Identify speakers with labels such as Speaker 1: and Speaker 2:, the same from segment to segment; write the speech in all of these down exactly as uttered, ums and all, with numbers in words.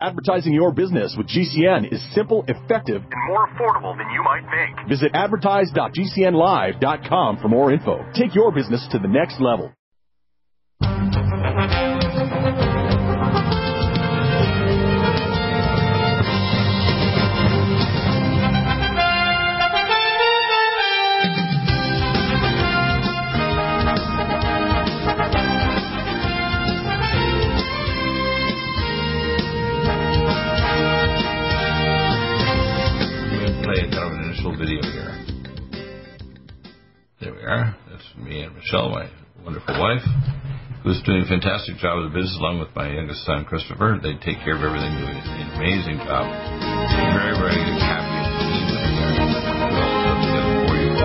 Speaker 1: Advertising your business with G C N is simple, effective,
Speaker 2: and more affordable than you might think.
Speaker 1: Visit advertise dot g c n live dot com for more info. Take your business to the next level.
Speaker 3: Video here. There we are. That's me and Michelle, my wonderful wife, who's doing a fantastic job of the business, along with my youngest son, Christopher. They take care of everything, doing an amazing job. Very, very happy to see them for you.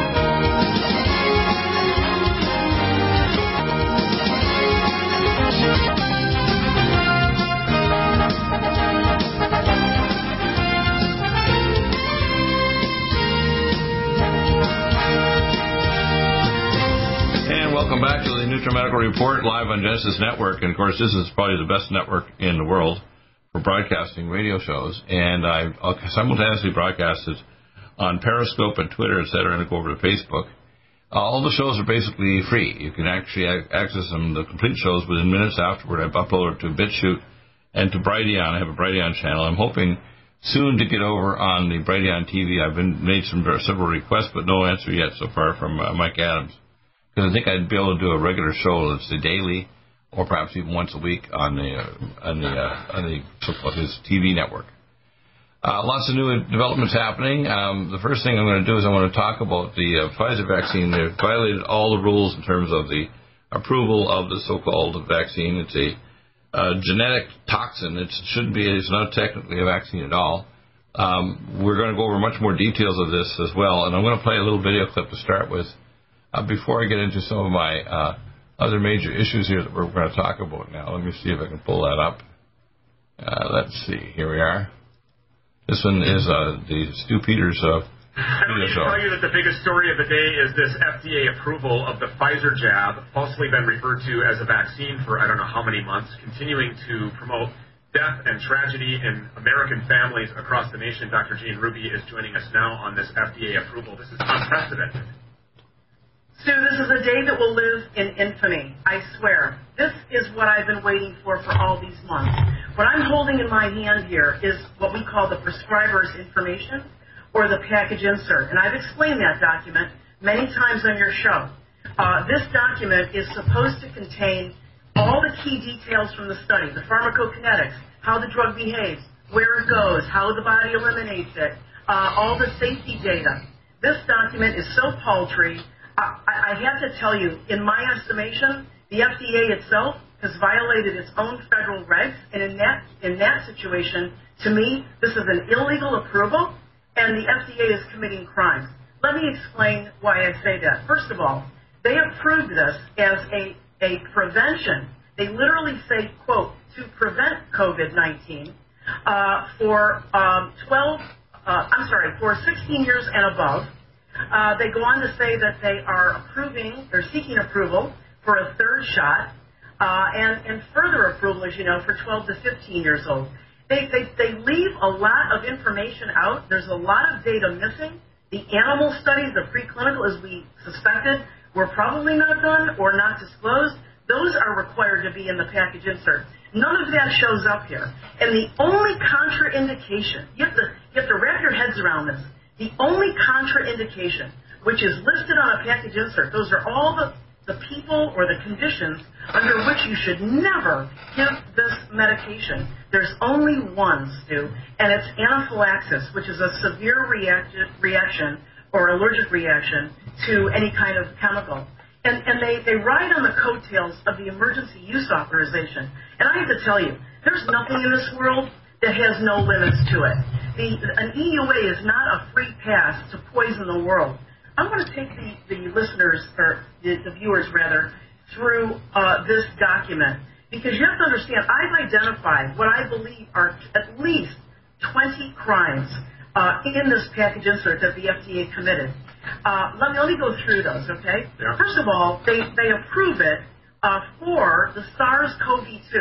Speaker 3: Welcome back to the NutriMedical Report live on Genesis Network. And, of course, this is probably the best network in the world for broadcasting radio shows. And I simultaneously broadcast it on Periscope and Twitter, et cetera, and I go over to Facebook. Uh, all the shows are basically free. You can actually access them, the complete shows, within minutes afterward. I've uploaded to BitChute and to Brighteon. I have a Brighteon channel. I'm hoping soon to get over on the Brighteon T V. I've been made some several requests, but no answer yet so far from uh, Mike Adams. Because I think I'd be able to do a regular show that's the daily, or perhaps even once a week on the uh, on the uh, on the so-called his T V network. Uh, lots of new developments happening. Um, the first thing I'm going to do is I want to talk about the uh, Pfizer vaccine. They've violated all the rules in terms of the approval of the so-called vaccine. It's a uh, genetic toxin. It shouldn't be. It's not technically a vaccine at all. Um, we're going to go over much more details of this as well, and I'm going to play a little video clip to start with. Uh, before I get into some of my uh, other major issues here that we're going to talk about now, let me see if I can pull that up. Uh, let's see. Here we are. This one is uh, the Stu Peters uh, video show.
Speaker 4: I can tell you that the biggest story of the day is this F D A approval of the Pfizer jab, falsely been referred to as a vaccine for I don't know how many months, continuing to promote death and tragedy in American families across the nation. Doctor Gene Ruby is joining us now on this F D A approval. This is unprecedented.
Speaker 5: Stu, this is a day that will live in infamy, I swear. This is what I've been waiting for for all these months. What I'm holding in my hand here is what we call the prescriber's information, or the package insert. And I've explained that document many times on your show. Uh, this document is supposed to contain all the key details from the study, the pharmacokinetics, how the drug behaves, where it goes, how the body eliminates it, uh, all the safety data. This document is so paltry. I, I have to tell you, in my estimation, the F D A itself has violated its own federal regs, and in that in that situation, to me, this is an illegal approval, and the F D A is committing crimes. Let me explain why I say that. First of all, they approved this as a, a prevention. They literally say, quote, to prevent COVID nineteen uh, for um, twelve, uh, I'm sorry, for sixteen years and above. Uh, they go on to say that they are approving, they're seeking approval for a third shot, uh, and, and further approval, as you know, for twelve to fifteen years old. They, they, they leave a lot of information out. There's a lot of data missing. The animal studies, the preclinical, as we suspected, were probably not done or not disclosed. Those are required to be in the package insert. None of that shows up here. And the only contraindication, you have to, you have to wrap your heads around this, the only contraindication, which is listed on a package insert, those are all the, the people or the conditions under which you should never give this medication. There's only one, Stu, and it's anaphylaxis, which is a severe reaction, reaction or allergic reaction to any kind of chemical. And, and they, they ride on the coattails of the emergency use authorization. And I have to tell you, there's nothing in this world that has no limits to it. The, an E U A is not a free pass to poison the world. I want to take the, the listeners, or the, the viewers rather, through uh, this document, because you have to understand, I've identified what I believe are at least twenty crimes uh, in this package insert that the F D A committed. Uh, let, me, let me go through those, okay?
Speaker 4: Yeah.
Speaker 5: First of all, they, they approve it uh, for the SARS-CoV two,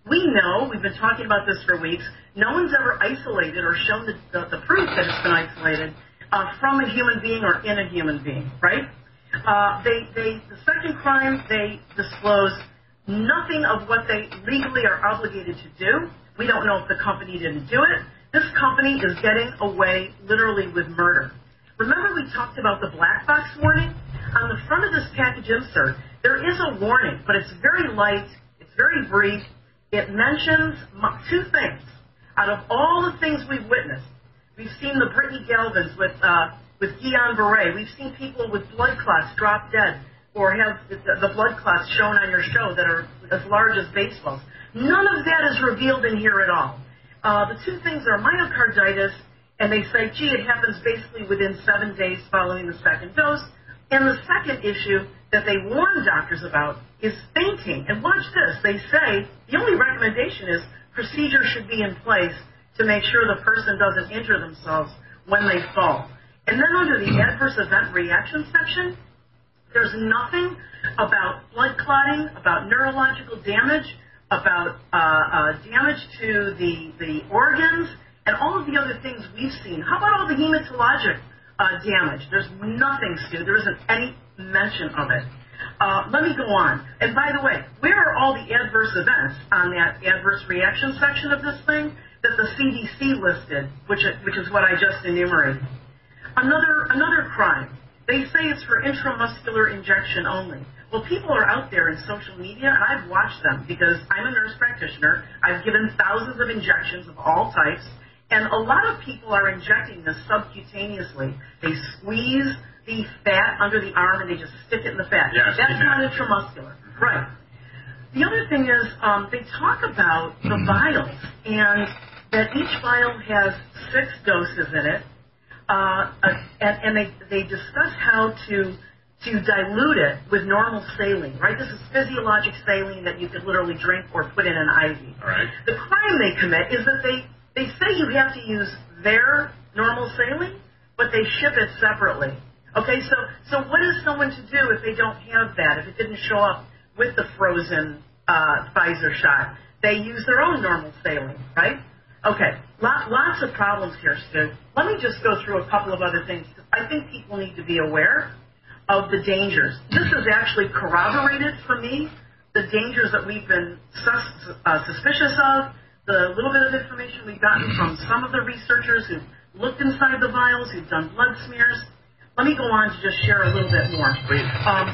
Speaker 5: we know, we've been talking about this for weeks, no one's ever isolated or shown the, the, the proof that it's been isolated uh, from a human being or in a human being, right? Uh, they, they, the second crime, they disclose nothing of what they legally are obligated to do. We don't know if the company didn't do it. This company is getting away literally with murder. Remember we talked about the black box warning? On the front of this package insert, there is a warning, but it's very light, it's very brief. It mentions two things. Out of all the things we've witnessed, we've seen the Brittany Galvins with uh, with Guillain-Barré. We've seen people with blood clots drop dead or have the, the blood clots shown on your show that are as large as baseballs. None of that is revealed in here at all. Uh, the two things are myocarditis, and they say, gee, it happens basically within seven days following the second dose. And the second issue that they warn doctors about is fainting. And watch this. They say the only recommendation is procedures should be in place to make sure the person doesn't injure themselves when they fall. And then under the adverse event reaction section, there's nothing about blood clotting, about neurological damage, about uh, uh, damage to the, the organs, and all of the other things we've seen. How about all the hematologic uh, damage? There's nothing, Stu. There isn't any mention of it. Uh, let me go on. And by the way, where are all the adverse events on that adverse reaction section of this thing that the C D C listed, which is, which is what I just enumerated? Another, another crime. They say it's for intramuscular injection only. Well, people are out there in social media, and I've watched them because I'm a nurse practitioner. I've given thousands of injections of all types, and a lot of people are injecting this subcutaneously. They squeeze the fat under the arm, and they just stick it in the fat.
Speaker 4: Yeah,
Speaker 5: that's not intramuscular. Right. The other thing is um, they talk about the vials, and that each vial has six doses in it. Uh, and, and they, they discuss how to to dilute it with normal saline, right? This is physiologic saline that you could literally drink or put in an I V.
Speaker 4: All right.
Speaker 5: The crime they commit is that they, they say you have to use their normal saline, but they ship it separately. Okay, so, so what is someone to do if they don't have that, if it didn't show up with the frozen uh, Pfizer shot? They use their own normal saline, right? Okay, lot, lots of problems here, Stu. Let me just go through a couple of other things. I think people need to be aware of the dangers. This is actually corroborated for me, the dangers that we've been sus- uh, suspicious of, the little bit of information we've gotten from some of the researchers who've looked inside the vials, who've done blood smears. Let me go on to just share a little bit more.
Speaker 4: Please.
Speaker 5: Um,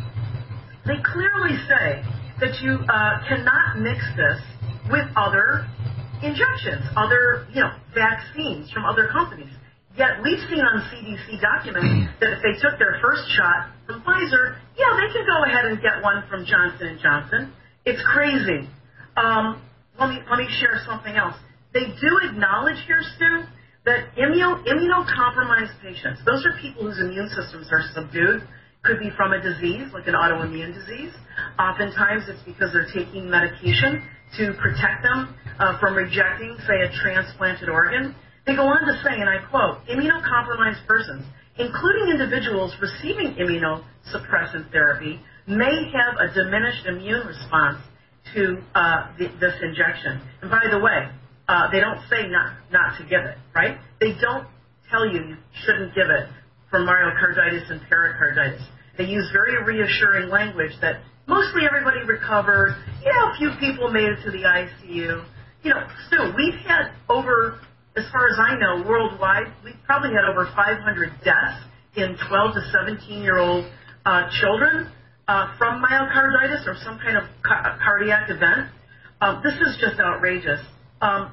Speaker 5: they clearly say that you uh, cannot mix this with other injections, other, you know, vaccines from other companies. Yet we've seen on C D C documents that if they took their first shot from Pfizer, yeah, they can go ahead and get one from Johnson and Johnson. It's crazy. Um, let me let me share something else. They do acknowledge here, Stu, that immuno, immunocompromised patients, those are people whose immune systems are subdued, could be from a disease, like an autoimmune disease. Oftentimes it's because they're taking medication to protect them uh, from rejecting, say, a transplanted organ. They go on to say, and I quote, immunocompromised persons, including individuals receiving immunosuppressant therapy, may have a diminished immune response to uh, the, this injection. And by the way, uh, they don't say not, not to give it, right? They don't tell you you shouldn't give it for myocarditis and pericarditis. They use very reassuring language that mostly everybody recovered. You know, a few people made it to the I C U. You know, Stu, we've had over, as far as I know, worldwide, we've probably had over five hundred deaths in twelve to seventeen-year-old uh, children uh, from myocarditis or some kind of ca- cardiac event. Um, this is just outrageous. Um,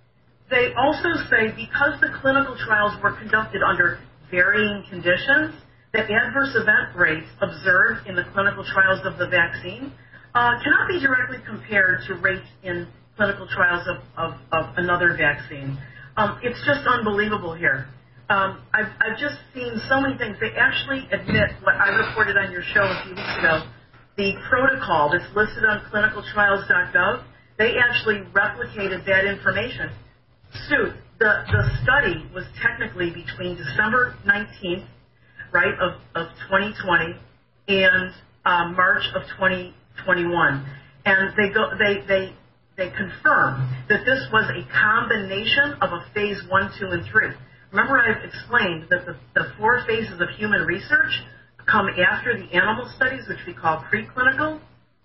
Speaker 5: they also say because the clinical trials were conducted under varying conditions, that adverse event rates observed in the clinical trials of the vaccine uh, cannot be directly compared to rates in clinical trials of, of, of another vaccine. Um, it's just unbelievable here. Um, I've, I've just seen so many things. They actually admit what I reported on your show a few weeks ago, the protocol that's listed on clinical trials dot gov. They actually replicated that information. Stu, the, the study was technically between December nineteenth, right, of, of twenty twenty and uh, March of twenty twenty-one. And they go, they, they they confirmed that this was a combination of a phase one, two, and three. Remember, I've explained that the, the four phases of human research come after the animal studies, which we call preclinical.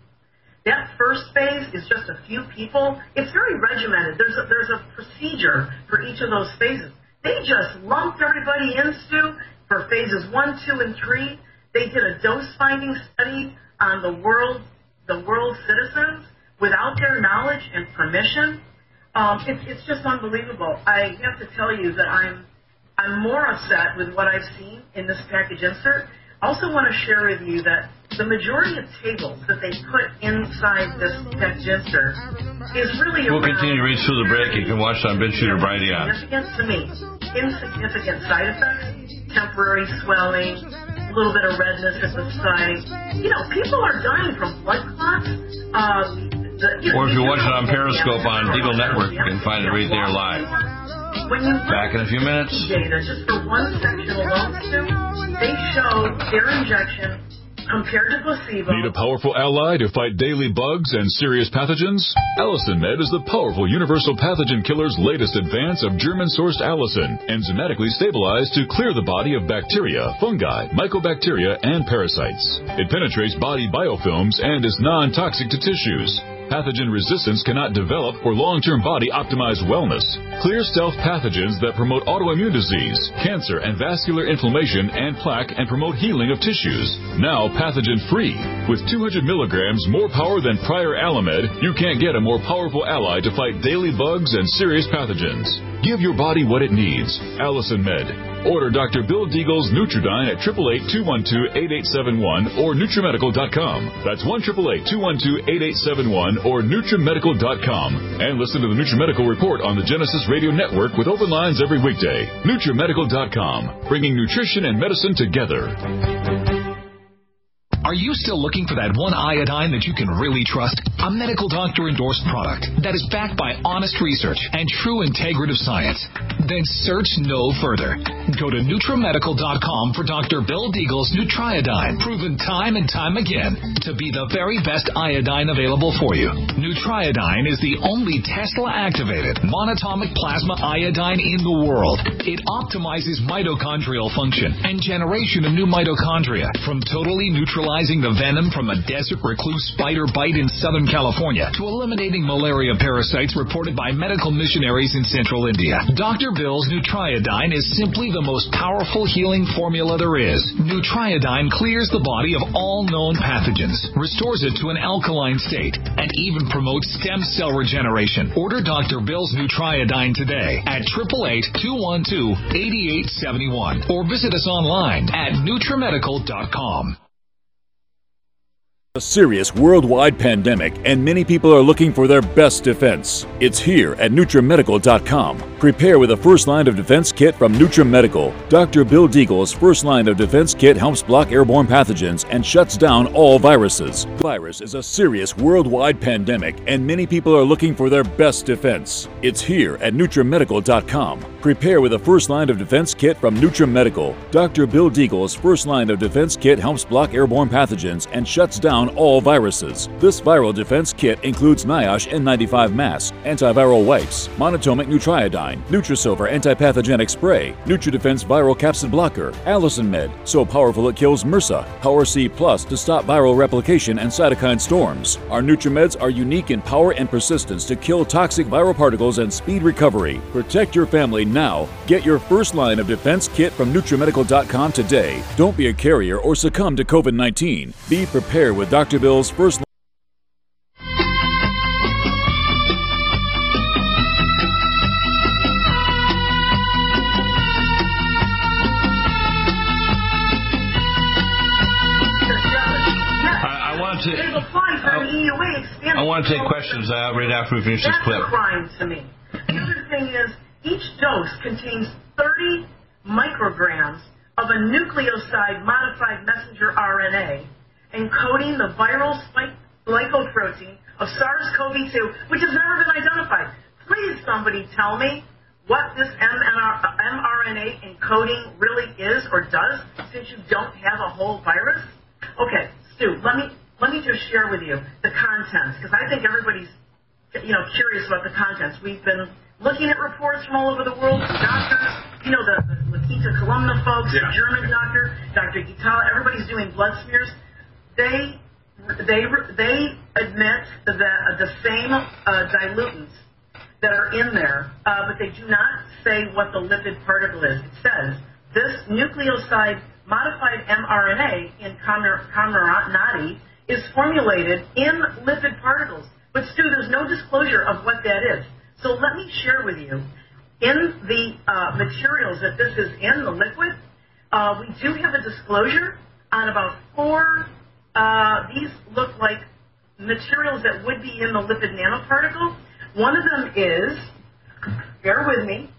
Speaker 5: That first phase is just a few people. It's very regimented. There's a, there's a procedure for each of those phases. They just lumped everybody into, for phases one, two, and three, they did a dose-finding study on the world, the world citizens without their knowledge and permission. Um, it, it's just unbelievable. I have to tell you that I'm I'm more upset with what I've seen in this package insert. I also want to share with you that the majority of tables that they put inside this package insert is really
Speaker 3: We'll
Speaker 5: around
Speaker 3: continue to read through the break. You can watch on BitChute or Brighteon.
Speaker 5: Significant to me, insignificant side effects, temporary swelling, a little bit of redness at the site. You know, people are dying from blood clots. Um, the, you
Speaker 3: Or if
Speaker 5: know,
Speaker 3: you're watching
Speaker 5: know,
Speaker 3: on Periscope on Deagle Network, you can find it right there live.
Speaker 5: When you
Speaker 3: Back in a few minutes.
Speaker 5: Data just for one section alone, they show their injection compared to placebo.
Speaker 6: Need a powerful ally to fight daily bugs and serious pathogens? Allicin Med is the powerful universal pathogen killer's latest advance of German-sourced allicin, enzymatically stabilized to clear the body of bacteria, fungi, mycobacteria, and parasites. It penetrates body biofilms and is non-toxic to tissues. Pathogen resistance cannot develop for long-term body-optimized wellness. Clear stealth pathogens that promote autoimmune disease, cancer, and vascular inflammation and plaque and promote healing of tissues. Now pathogen-free. With two hundred milligrams more power than prior Alamed, you can't get a more powerful ally to fight daily bugs and serious pathogens. Give your body what it needs. Allicin Med. Order Doctor Bill Deagle's Nutridyne at eight eight eight, two one two, eight eight seven one or Nutrimedical dot com. That's one eight eight eight, two one two, eight eight seven one or Nutrimedical dot com. And listen to the Nutrimedical Report on the Genesis Radio Network with open lines every weekday. Nutrimedical dot com, bringing nutrition and medicine together.
Speaker 7: Are you still looking for that one iodine that you can really trust? A medical doctor endorsed product that is backed by honest research and true integrative science? Then search no further. Go to Nutrimedical dot com for Doctor Bill Deagle's Nutriodine, proven time and time again to be the very best iodine available for you. Nutriodine is the only Tesla-activated monatomic plasma iodine in the world. It optimizes mitochondrial function and generation of new mitochondria from totally neutralizing the venom from a desert recluse spider bite in Southern California to eliminating malaria parasites reported by medical missionaries in central India. Doctor Bill's Nutriodine is simply the most powerful healing formula there is. Nutriodine clears the body of all known pathogens, restores it to an alkaline state, and even promotes stem cell regeneration. Order Doctor Bill's Nutriodine today at eight eight eight, two one two, eight eight seven one or visit us online at Nutrimedical dot com.
Speaker 6: A serious worldwide pandemic, and many people are looking for their best defense. It's here at Nutrimedical dot com. Prepare with a first line of defense kit from Nutrimedical. Doctor Bill Deagle's first line of defense kit helps block airborne pathogens and shuts down all viruses. The virus is a serious worldwide pandemic, and many people are looking for their best defense. It's here at Nutrimedical dot com. Prepare with a first line of defense kit from Nutrimedical. Doctor Bill Deagle's first line of defense kit helps block airborne pathogens and shuts down all viruses. This viral defense kit includes NIOSH N ninety-five mask, antiviral wipes, monatomic Nutriodine, Nutrisilver antipathogenic spray, NutriDefense viral capsid blocker, Allicin Med, so powerful it kills MRSA, Power C Plus to stop viral replication and cytokine storms. Our NutriMeds are unique in power and persistence to kill toxic viral particles and speed recovery. Protect your family now. Get your first line of defense kit from Nutrimedical dot com today. Don't be a carrier or succumb to COVID nineteen. Be prepared with Doctor Bill's first
Speaker 3: To, I want to take questions uh, right after we finish this clip.
Speaker 5: That's a crime to me. The other thing is, each dose contains thirty micrograms of a nucleoside modified messenger R N A encoding the viral spike glycoprotein of SARS CoV two, which has never been identified. Please, somebody tell me what this mRNA encoding really is or does, since you don't have a whole virus. Okay, Stu, let me... Let me just share with you the contents, because I think everybody's you know, curious about the contents. We've been looking at reports from all over the world, from doctors, you know, the, the Lakita Columna folks,
Speaker 4: yeah.
Speaker 5: the German doctor, Doctor Gitala, everybody's doing blood smears. They they they admit that the same uh, dilutants that are in there, uh, but they do not say what the lipid particle is. It says this nucleoside modified mRNA in Comirnaty is formulated in lipid particles. But Stu, there's no disclosure of what that is. So let me share with you, in the uh, materials that this is in, the liquid, uh, we do have a disclosure on about four, uh, these look like materials that would be in the lipid nanoparticle. One of them is, bear with me,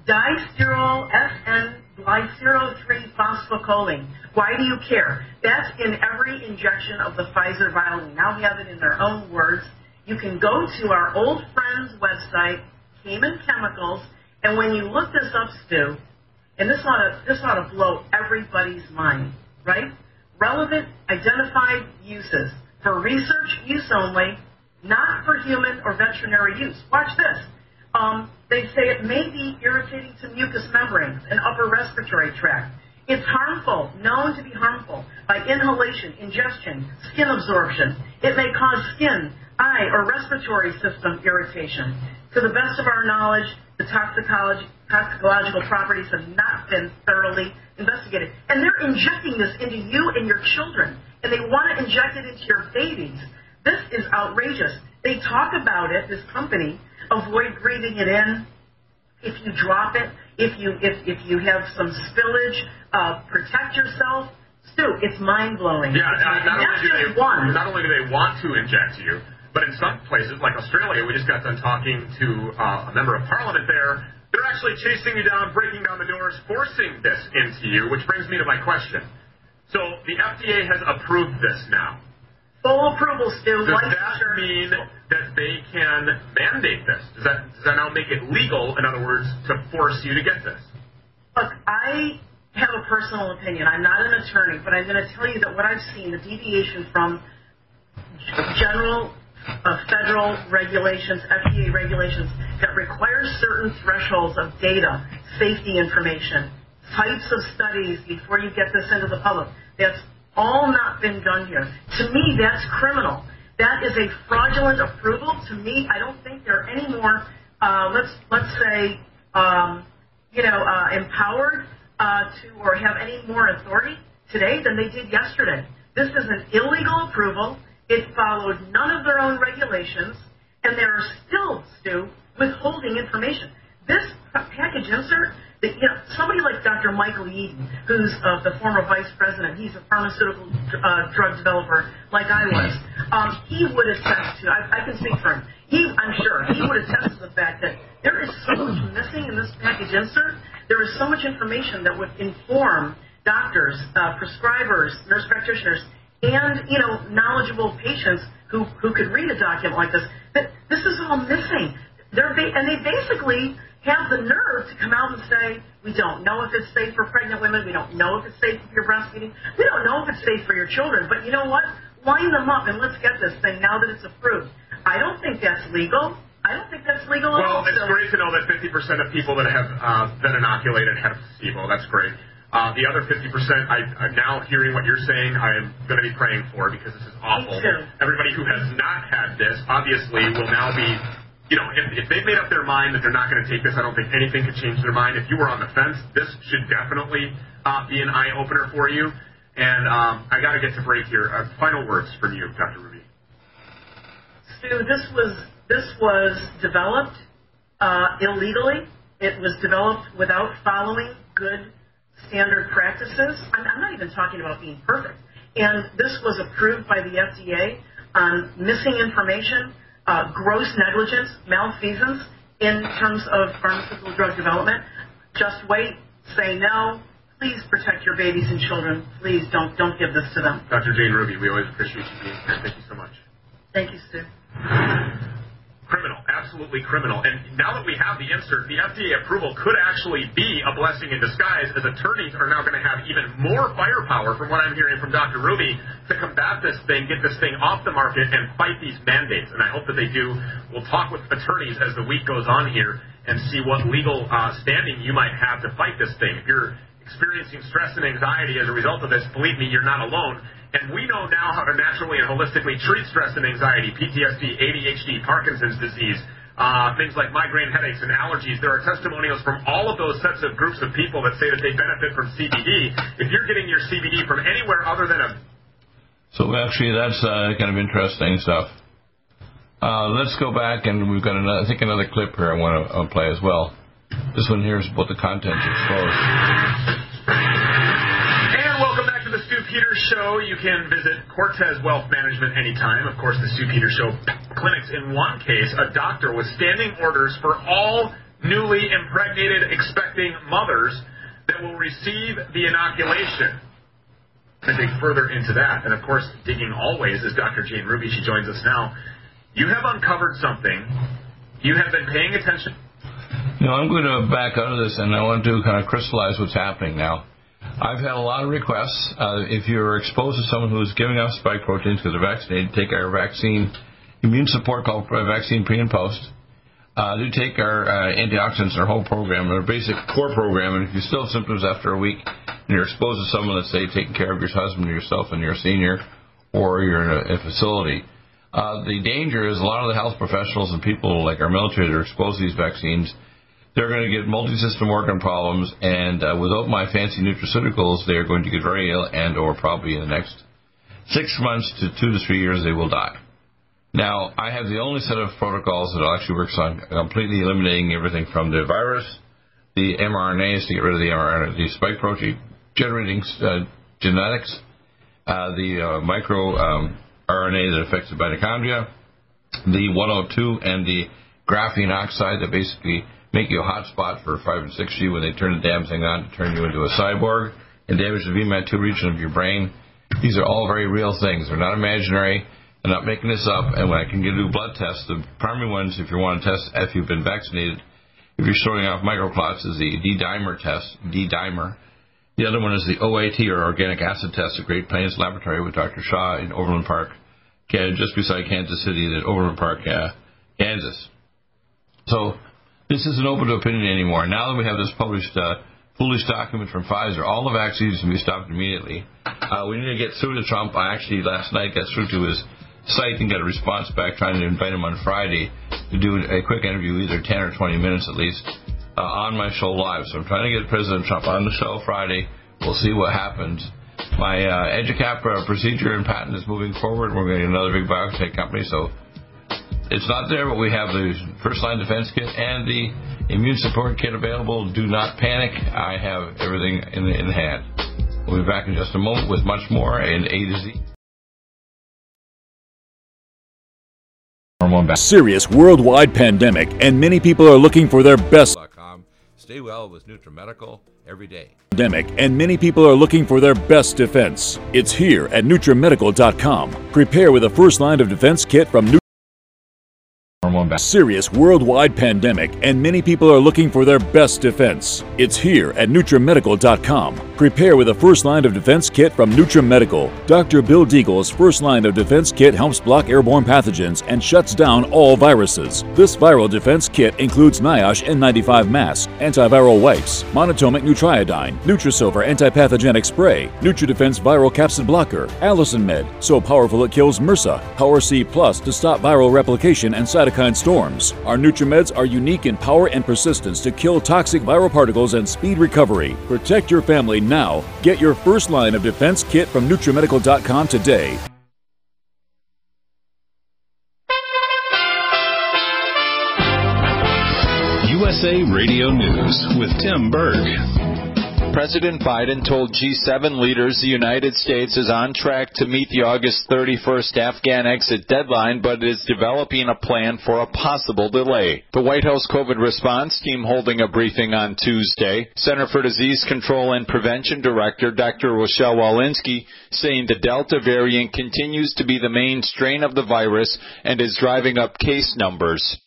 Speaker 5: disterol S N glycero three phosphocholine. Why do you care? That's in every injection of the Pfizer vial. We now have it in their own words. You can go to our old friend's website, Cayman Chemicals, and when you look this up, Stu, and this ought to, this ought to blow everybody's mind, right? Relevant identified uses for research use only, not for human or veterinary use. Watch this. Um, they say it may be irritating to mucous membranes and upper respiratory tract. It's harmful, known to be harmful, by inhalation, ingestion, skin absorption. It may cause skin, eye, or respiratory system irritation. To the best of our knowledge, the toxicology, toxicological properties have not been thoroughly investigated. And they're injecting this into you and your children, and they want to inject it into your babies. This is outrageous. They talk about it, this company, avoid breathing it in. If you drop it, if you if, if you have some spillage, uh, protect yourself. Stu, it's mind-blowing.
Speaker 4: Yeah,
Speaker 5: it's
Speaker 4: not, not, only do they,
Speaker 5: one.
Speaker 4: not only do they want to inject you, but in some places, like Australia, we just got done talking to uh, a member of parliament there. They're actually chasing you down, breaking down the doors, forcing this into you, which brings me to my question. So the F D A has approved this now.
Speaker 5: Full approval, Stu.
Speaker 4: Does that mean that they can mandate this? Does that does that now make it legal, in other words, to force you to get this?
Speaker 5: Look, I have a personal opinion. I'm not an attorney, but I'm going to tell you that what I've seen, the deviation from general uh, federal regulations, F D A regulations, that require certain thresholds of data, safety information, types of studies before you get this into the public, that's all not been done here. To me, that's criminal. That is a fraudulent approval. To me, I don't think they're any more, uh, let's let's say, um, you know, uh, empowered uh, to or have any more authority today than they did yesterday. This is an illegal approval. It followed none of their own regulations, and they're still, Stu, withholding information. This package insert, that, you know, somebody like Doctor Michael Yeadon, who's uh, the former vice president, he's a pharmaceutical uh, drug developer like I was, um, he would attest to, I, I can speak for him, he, I'm sure, he would attest to the fact that there is so much missing in this package insert. There is so much information that would inform doctors, uh, prescribers, nurse practitioners, and, you know, knowledgeable patients who, who could read a document like this, that this is all missing. They're ba- and they basically have the nerve to come out and say, we don't know if it's safe for pregnant women, we don't know if it's safe if you're breastfeeding, we don't know if it's safe for your children, but you know what? Line them up and let's get this thing now that it's approved. I don't think that's legal. I don't think that's legal at all.
Speaker 4: Well, it's
Speaker 5: so.
Speaker 4: great to know that fifty percent of people that have uh, been inoculated have placebo. That's great. Uh, the other fifty percent, I, I'm now hearing what you're saying, I am going to be praying for because this is awful.
Speaker 5: Me too.
Speaker 4: Everybody who has not had this, obviously, will now be... You know, if, if they've made up their mind that they're not going to take this, I don't think anything could change their mind. If you were on the fence, this should definitely uh, be an eye-opener for you. And um, I got to get to break here. Uh, final words from you, Doctor Ruby.
Speaker 5: Stu, this was this was developed uh, illegally. It was developed without following good standard practices. I'm, I'm not even talking about being perfect. And this was approved by the F D A on missing information, Uh, gross negligence, malfeasance in terms of pharmaceutical drug development. Just wait, say no. Please protect your babies and children. Please don't don't give this to them.
Speaker 4: Doctor Jane Ruby, we always appreciate you being here. Thank you so much.
Speaker 5: Thank you, Stu.
Speaker 4: criminal, absolutely criminal. And now that we have the insert, the F D A approval could actually be a blessing in disguise, as attorneys are now going to have even more firepower, from what I'm hearing from Doctor Ruby, to combat this thing, get this thing off the market, and fight these mandates. And I hope that they do. We'll talk with attorneys as the week goes on here and see what legal uh, standing you might have to fight this thing. If you're experiencing stress and anxiety as a result of this, believe me, you're not alone. And we know now how to naturally and holistically treat stress and anxiety, P T S D, A D H D, Parkinson's disease, uh, things like migraine headaches and allergies. There are testimonials from all of those sets of groups of people that say that they benefit from C B D. If you're getting your C B D from anywhere other than a...
Speaker 3: So actually, that's uh, kind of interesting stuff. Uh, let's go back, and we've got, another, I think, another clip here I want to uh, play as well. This one here is about the content exposed.
Speaker 4: And welcome back to the Stu Peters Show. You can visit Cortez Wealth Management anytime. Of course, the Stu Peters Show clinics. In one case, a doctor with standing orders for all newly impregnated expecting mothers that will receive the inoculation. To dig further into that, and of course, digging always, is Doctor Jane Ruby. She joins us now. You have uncovered something. You have been paying attention.
Speaker 3: No, I'm going to back out of this, and I want to kind of crystallize what's happening now. I've had a lot of requests. Uh, if you're exposed to someone who's giving off spike proteins because they're vaccinated, take our vaccine immune support called Vaccine Pre and Post. Uh, do take our uh, antioxidants, our whole program, our basic core program, and if you still have symptoms after a week and you're exposed to someone, let's say, taking care of your husband or yourself and you're a senior or you're in a, a facility, uh, the danger is a lot of the health professionals and people like our military that are exposed to these vaccines, they're going to get multi-system organ problems, and uh, without my fancy nutraceuticals, they're going to get very ill, and or probably in the next six months to two to three years, they will die. Now, I have the only set of protocols that actually works on completely eliminating everything from the virus, the mRNAs to get rid of the mRNA, the spike protein generating uh, genetics, uh, the uh, micro um, R N A that affects the mitochondria, the one oh two and the graphene oxide that basically make you a hot spot for five and six G when they turn the damn thing on to turn you into a cyborg and damage the V MAT two region of your brain. These are all very real things. They're not imaginary. I'm not making this up. And when I can do blood tests, the primary ones, if you want to test if you've been vaccinated, if you're showing off microclots, is the D-dimer test, D-dimer. The other one is the O A T, or organic acid test, at Great Plains Laboratory with Doctor Shaw in Overland Park, just beside Kansas City, in Overland Park, uh, Kansas. So this isn't open to opinion anymore. Now that we have this published uh, foolish document from Pfizer, all the vaccines can be stopped immediately. Uh, we need to get through to Trump. I actually last night got through to his site and got a response back, trying to invite him on Friday to do a quick interview, either ten or twenty minutes at least, uh, on my show live. So I'm trying to get President Trump on the show Friday. We'll see what happens. My uh, EduCap uh, procedure and patent is moving forward. We're getting another big biotech company, so it's not there, but we have the first line defense kit and the immune support kit available. Do not panic. I have everything in, in hand. We'll be back in just a moment with much more in A to Z.
Speaker 6: Serious worldwide pandemic, and many people are looking for their best.
Speaker 3: Stay well with NutriMedical every day.
Speaker 6: Pandemic, and many people are looking for their best defense. It's here at NutriMedical dot com. Prepare with a first line of defense kit from Nutri. Serious worldwide pandemic, and many people are looking for their best defense. It's here at NutriMedical dot com. Prepare with a first line of defense kit from NutriMedical. Doctor Bill Deagle's first line of defense kit helps block airborne pathogens and shuts down all viruses. This viral defense kit includes NIOSH N ninety-five mask, antiviral wipes, monatomic Nutriodine, Nutrisilver antipathogenic spray, NutriDefense viral capsid blocker, Allison Med, so powerful it kills MRSA, Power C Plus to stop viral replication and cytokine storms. Our NutriMeds are unique in power and persistence to kill toxic viral particles and speed recovery. Protect your family now. Get your first line of defense kit from NutriMedical dot com today.
Speaker 7: U S A Radio News with Tim Berg.
Speaker 8: President Biden told G seven leaders the United States is on track to meet the August thirty-first Afghan exit deadline, but is developing a plan for a possible delay. The White House COVID response team holding a briefing on Tuesday. Center for Disease Control and Prevention Director Doctor Rochelle Walensky saying the Delta variant continues to be the main strain of the virus and is driving up case numbers.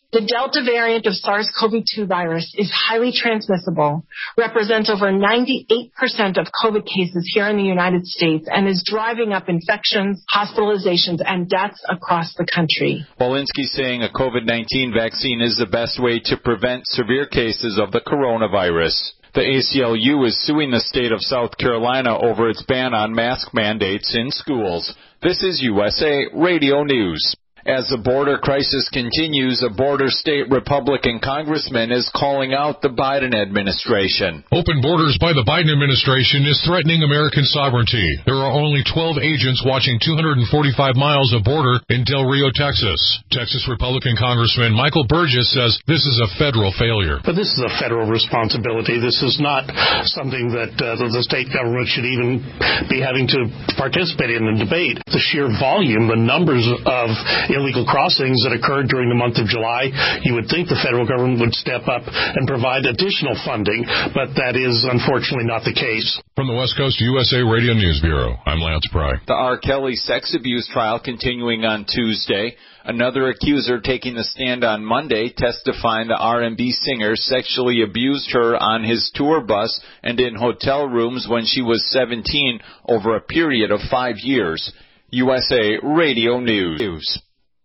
Speaker 9: The Delta variant of SARS-C o V two virus is highly transmissible, represents over ninety-eight percent of COVID cases here in the United States, and is driving up infections, hospitalizations, and deaths across the country.
Speaker 8: Walensky saying a COVID nineteen vaccine is the best way to prevent severe cases of the coronavirus. The A C L U is suing the state of South Carolina over its ban on mask mandates in schools. This is U S A Radio News. As the border crisis continues, a border state Republican congressman is calling out the Biden administration.
Speaker 10: Open borders by the Biden administration is threatening American sovereignty. There are only twelve agents watching two hundred forty-five miles of border in Del Rio, Texas. Texas Republican Congressman Michael Burgess says this is a federal failure.
Speaker 11: But this is a federal responsibility. This is not something that uh, the state government should even be having to participate in the debate. The sheer volume, the numbers of illegal crossings that occurred during the month of July, you would think the federal government would step up and provide additional funding, but that is unfortunately not the case.
Speaker 10: From the West Coast U S A Radio News Bureau, I'm Lance Pry.
Speaker 8: The R. Kelly sex abuse trial continuing on Tuesday. Another accuser taking the stand on Monday, testifying the R and B singer sexually abused her on his tour bus and in hotel rooms when she was seventeen over a period of five years. U S A Radio News.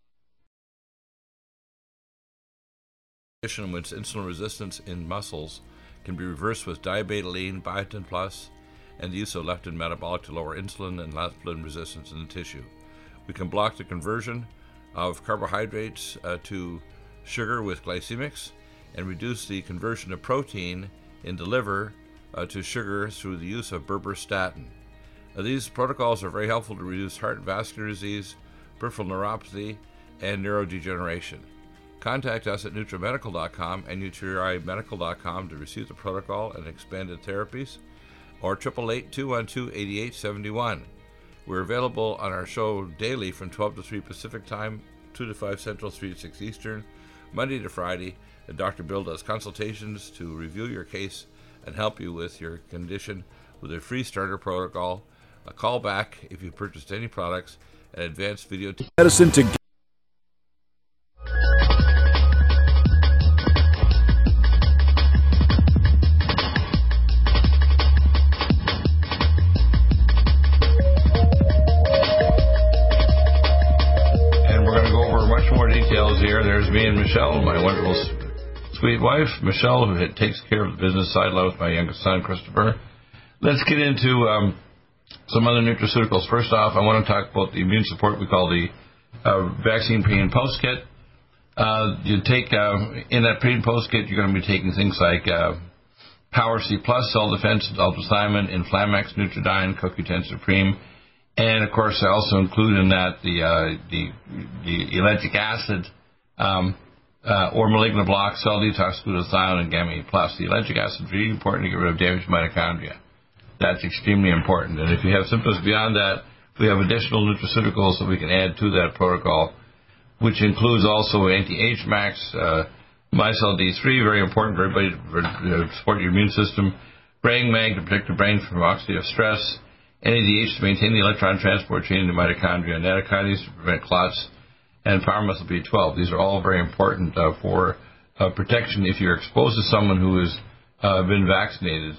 Speaker 3: With insulin resistance in muscles can be reversed with diabetoline, biotin plus, and the use of leptin metabolic to lower insulin and leptin resistance in the tissue. We can block the conversion of carbohydrates uh, to sugar with glycemics and reduce the conversion of protein in the liver uh, to sugar through the use of berberstatin. Uh, these protocols are very helpful to reduce heart and vascular disease, peripheral neuropathy, and neurodegeneration. Contact us at NutriMedical dot com and Nutri Medical dot com to receive the protocol and expanded therapies, or eight eight eight, two one two, eight eight seven one. We're available on our show daily from twelve to three Pacific Time, two to five Central, three to six Eastern, Monday to Friday. And Doctor Bill does consultations to review your case and help you with your condition with a free starter protocol, a call back if you purchased any products, and advanced video t-
Speaker 6: medicine to
Speaker 3: here. There's me and Michelle, my wonderful, sweet wife, Michelle, who takes care of the business side with my youngest son, Christopher. Let's get into um, some other nutraceuticals. First off, I want to talk about the immune support we call the uh, vaccine pre and post kit. Uh, you take uh, in that pre and post kit, you're going to be taking things like uh, Power C Plus, Cell Defense, Ultrasimon, Inflamex, Nutridyne, C O Q ten Supreme, and of course, I also include in that the uh, the, the ellagic acid. Um, uh, or malignant block, cell detox, glutathione, and gamma E plus. The ellagic acid is really important to get rid of damaged mitochondria. That's extremely important. And if you have symptoms beyond that, we have additional nutraceuticals that we can add to that protocol, which includes also anti-H max, uh, Mycel D three, very important for everybody to uh, support your immune system, Brain Mag to protect the brain from oxidative stress, N A D H to maintain the electron transport chain in the mitochondria, nattokinase to prevent clots, and power muscle B twelve. These are all very important uh, for uh, protection if you're exposed to someone who has uh, been vaccinated.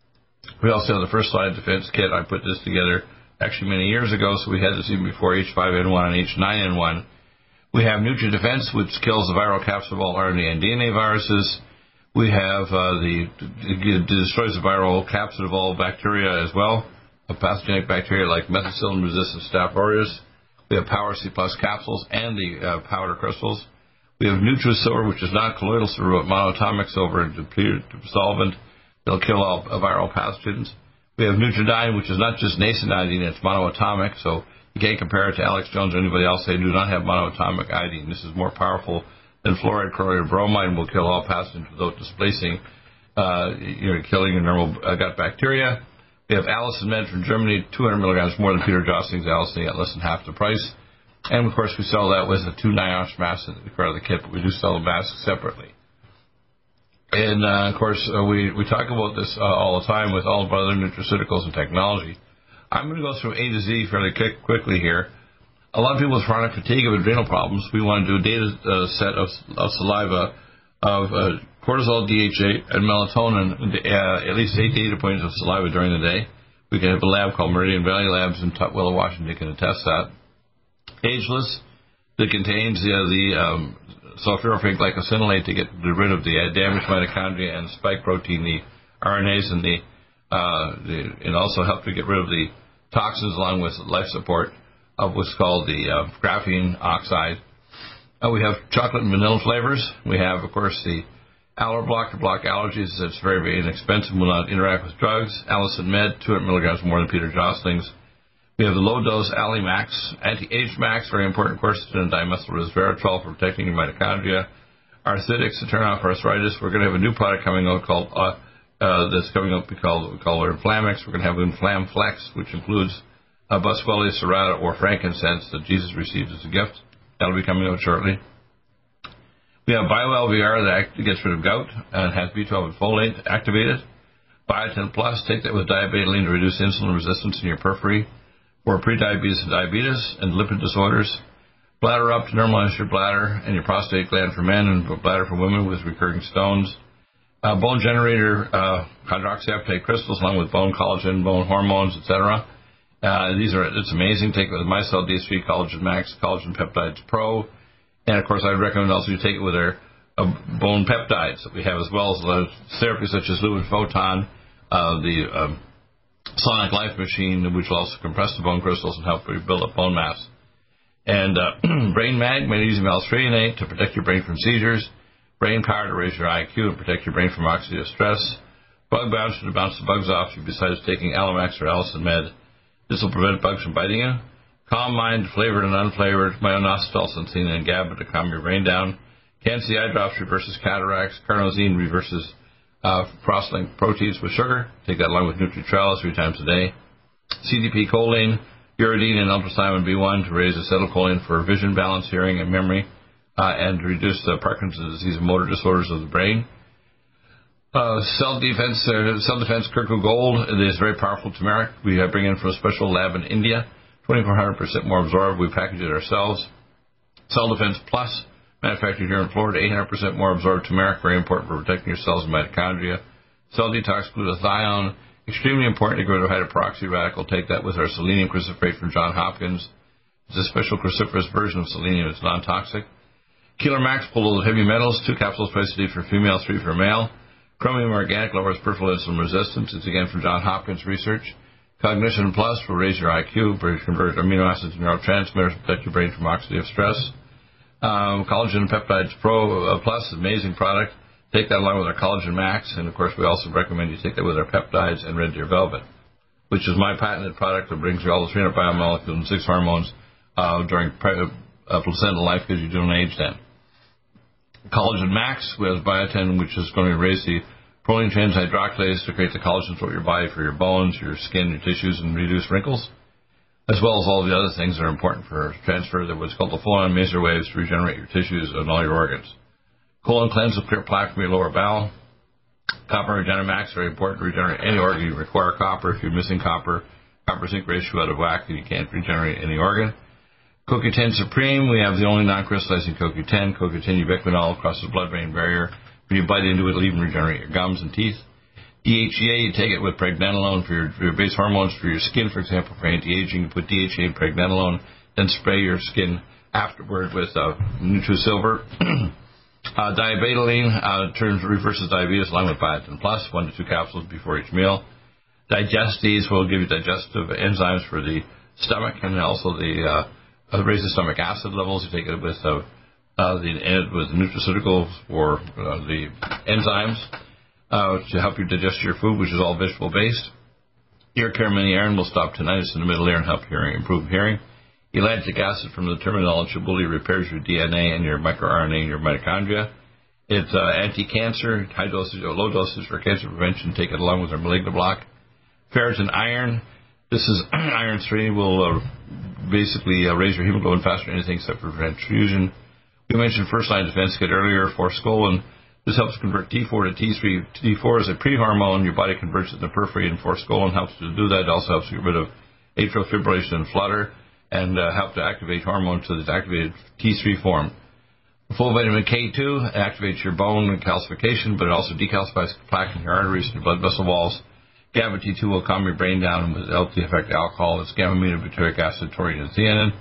Speaker 3: We also have the first line defense kit. I put this together actually many years ago, so we had this even before H five N one and H nine N one. We have NutriDefense, which kills the viral capsid of all R N A and D N A viruses. We have uh, the it destroys the viral capsid of all bacteria as well, of pathogenic bacteria like methicillin-resistant Staph aureus. We have Power C Plus capsules and the uh, powder crystals. We have NutriSilver, which is not colloidal silver, but monoatomic silver and depleted solvent. They'll kill all uh, viral pathogens. We have Nutridyne, which is not just nascent iodine, it's monoatomic, so you can't compare it to Alex Jones or anybody else. They do not have monoatomic iodine. This is more powerful than fluoride, chloride, or bromide, and will kill all pathogens without displacing, uh, you know, killing your normal uh, gut bacteria. We have Allicin Med from Germany, two hundred milligrams more than Peter Josling's Allicin at less than half the price. And, of course, we sell that with a two NIOSH mask as part of the kit, but we do sell the mask separately. And, uh, of course, uh, we, we talk about this uh, all the time with all of our other nutraceuticals and technology. I'm going to go through A to Z fairly quick, quickly here. A lot of people with chronic fatigue have adrenal problems. We want to do a data uh, set of, of saliva of uh, cortisol, D H A, and melatonin, uh, at least eight data points of saliva during the day. We can have a lab called Meridian Valley Labs in Tutwiler, Washington, can attest that. Ageless, that contains uh, the um, sulforaphane glycosinolate to get rid of the uh, damaged mitochondria and spike protein, the R N As, and the, uh, the it also helps to get rid of the toxins along with life support of what's called the uh, graphene oxide. Uh, we have chocolate and vanilla flavors. We have, of course, the Aller Block to block allergies. It's very, very inexpensive, will not interact with drugs. Allicin Med, two hundred milligrams more than Peter Josling's. We have the low-dose Allimax, Anti-Age Max, very important quercetin and dimethylresveratrol for protecting your mitochondria. Arthritis to turn off arthritis. We're going to have a new product coming out called uh, uh, that's coming out. We call we call it Inflamex. We're going to have Inflam Flex, which includes uh, Boswellia serrata or frankincense that Jesus received as a gift. That'll be coming out shortly. We have BioL V R that actually gets rid of gout and has B twelve and folate activated. Biotin Plus, take that with diabetoline to reduce insulin resistance in your periphery for prediabetes and diabetes and lipid disorders. Bladder Up to normalize your bladder and your prostate gland for men and bladder for women with recurring stones. Uh, bone generator, uh, hydroxyapatite crystals along with bone collagen, bone hormones, et cetera. Uh, these are, it's amazing. Take it with MyCell D S three, Collagen Max, Collagen Peptides Pro. And, of course, I'd recommend also you take it with our uh, bone peptides that we have, as well as uh, therapies such as Lumen Photon, uh, the um, Sonic Life Machine, which will also compress the bone crystals and help rebuild up bone mass. And uh, Brain Mag, magnesium L-threonate to protect your brain from seizures. Brain Power to raise your I Q and protect your brain from oxidative stress. Bug Bouncer to bounce the bugs off you besides taking Allimax or Allicin Med. This will prevent bugs from biting you. Calm Mind, flavored and unflavored, myoinositol, synthene, and GABA to calm your brain down. Can-C Eye Drops reverses cataracts. Carnosine reverses uh, cross-linked proteins with sugar. Take that along with Nutritrell three times a day. C D P choline, uridine, and ultrasimon B one to raise acetylcholine for vision, balance, hearing, and memory, uh, and to reduce the Parkinson's disease and motor disorders of the brain. Uh, cell defense, uh, cell defense, Kirkwood Gold. It is very powerful turmeric. We uh, bring in from a special lab in India. twenty-four hundred percent more absorbed. We package it ourselves. Cell Defense Plus, manufactured here in Florida, eight hundred percent more absorbed turmeric, very important for protecting your cells and mitochondria. Cell Detox Glutathione, extremely important to get rid of hydroperoxy radical. Take that with our selenium cruciferate from Johns Hopkins. It's a special cruciferous version of selenium. It's non-toxic. Keeler Max, full of heavy metals, two capsules twice a day for female, three for male. Chromium Organic lowers peripheral insulin resistance. It's again from Johns Hopkins research. Cognition Plus will raise your I Q, convert amino acids to neurotransmitters, protect your brain from oxidative stress. Um, Collagen Peptides Pro uh, Plus, amazing product. Take that along with our Collagen Max, and of course we also recommend you take that with our peptides and Red Deer Velvet, which is my patented product that brings you all the three hundred biomolecules and six hormones uh, during pre- uh, placental life because you don't age then. Collagen Max, we have biotin, which is going to raise the proline chains hydroxylase to create the collagen throughout your body for your bones, your skin, your tissues, and reduce wrinkles, as well as all the other things that are important for transfer. That what's called the full-on maser waves to regenerate your tissues and all your organs. Colon Cleanse will clear plaque from your lower bowel. Copper Regenemax, very important to regenerate any organ. You require copper. If you're missing copper, copper zinc ratio out of whack, and you can't regenerate any organ. C O Q ten Supreme, we have the only non-crystallizing C O Q ten. C O Q ten ubiquinol crosses the blood-brain barrier. When you bite into it, it'll even regenerate your gums and teeth. D H E A, you take it with pregnenolone for your, for your base hormones for your skin, for example, for anti-aging. You put D H E A and pregnenolone, then spray your skin afterward with uh, Nutrisilver. uh, Diabetoline uh, turns, reverses diabetes along with Biotin Plus, one to two capsules before each meal. Digestes will give you digestive enzymes for the stomach and also the uh, raise the stomach acid levels. You take it with uh, uh, the with nutraceuticals for uh, the enzymes. Uh, to help you digest your food, which is all vegetable-based. Ear Care Mini Iron will stop tinnitus in the middle ear and help hearing, improve hearing. Ellagic acid from the terminal Chibuli repairs your D N A and your microRNA and your mitochondria. It's uh, anti-cancer, high dosage or low dosage for cancer prevention. Take it along with our Malignant Block. Ferritin Iron. This is iron three will uh, basically uh, raise your hemoglobin faster than anything except for transfusion. We mentioned First Line Defense Kit earlier for Skolin. This helps convert T four to T three. T four is a pre-hormone. Your body converts it in the periphery, and forskolin helps to do that. It also helps get rid of atrial fibrillation and flutter. and uh, help to activate hormones to the activated T three form. Full vitamin K two activates your bone calcification, but it also decalcifies plaque in your arteries and your blood vessel walls. GABA T two will calm your brain down without the effect of alcohol. It's gamma-aminobutyric acid, taurine, and theanine.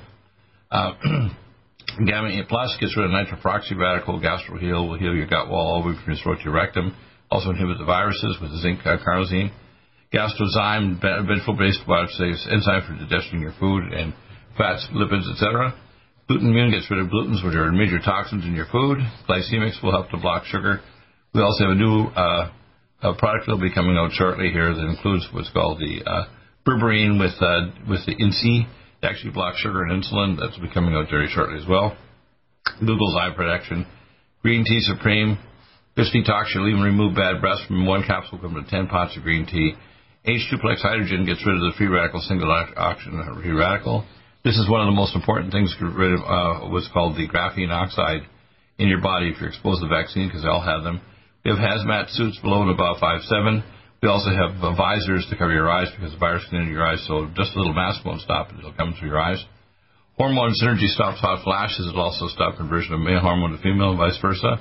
Speaker 3: Uh, Gamma A plus gets rid of nitroproxy radical. Gastro Heal will heal your gut wall all the way from your throat to your rectum. Also inhibit the viruses with the zinc uh, carnosine. Gastrozyme, beneficial-based bioactive enzyme for digesting your food and fats, lipids, et cetera. Gluten Immune gets rid of glutens, which are major toxins in your food. Glycemics will help to block sugar. We also have a new uh, a product that will be coming out shortly here that includes what's called the uh, berberine with uh, with the I N S E. It actually blocks sugar and insulin. That's will be coming out very shortly as well. Google's Eye Protection. Green Tea Supreme. This detox will even remove bad breath from one capsule compared to ten pots of green tea. H two plex hydrogen gets rid of the free radical single oxygen free radical. This is one of the most important things to get rid of uh, what's called the graphene oxide in your body if you're exposed to the vaccine, because they all have them. We have hazmat suits below and above five seven. We also have uh, visors to cover your eyes because the virus can enter your eyes, so just a little mask won't stop it. It'll come through your eyes. Hormone Synergy stops hot flashes. It'll also stop conversion of male hormone to female and vice versa.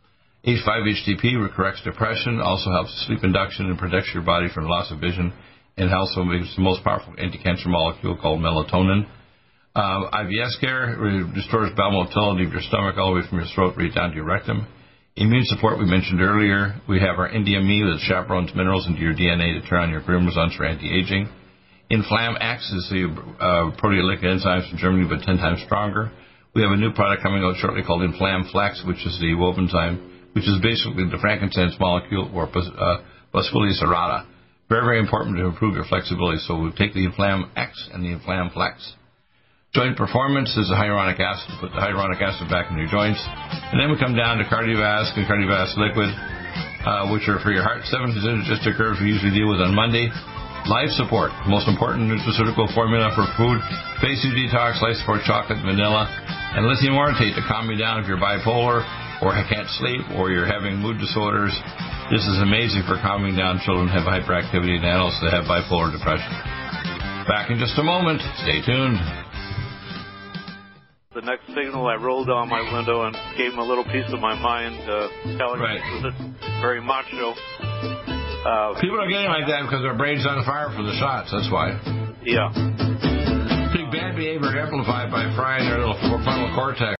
Speaker 3: H five H T P corrects depression, also helps sleep induction and protects your body from loss of vision, and also makes the most powerful anti-cancer molecule called melatonin. Uh, I B S Care restores bowel motility of your stomach all the way from your throat right down to your rectum. Immune support we mentioned earlier. We have our N D M E that chaperones minerals into your D N A to turn on your chromosomes for anti-aging. Inflam X is the uh, proteolytic enzymes from Germany, but ten times stronger. We have a new product coming out shortly called Inflam Flex, which is the Wovenzyme, which is basically the frankincense molecule, or uh, Boswellia serrata. Very, very important to improve your flexibility. So we'll take the Inflam X and the Inflam Flex. Joint performance is the hyaluronic acid, put the hyaluronic acid back in your joints. And then we come down to Cardiovasc and Cardiovasc Liquid, uh, which are for your heart. Seven synergistic curves we usually deal with on Monday. Life Support, most important nutraceutical formula for food. Phase two detox, life support chocolate, vanilla, and lithium orotate to calm you down if you're bipolar or can't sleep or you're having mood disorders. This is amazing for calming down children who have hyperactivity and adults that have bipolar depression. Back in just a moment. Stay tuned.
Speaker 12: The next signal, I rolled down my window and gave him a little piece of my mind, uh, telling
Speaker 3: right.
Speaker 12: me that it's very macho. Uh,
Speaker 3: People are getting like that because their brain's on fire for the shots. That's why.
Speaker 12: Yeah.
Speaker 3: Big bad behavior amplified by frying their little frontal cortex.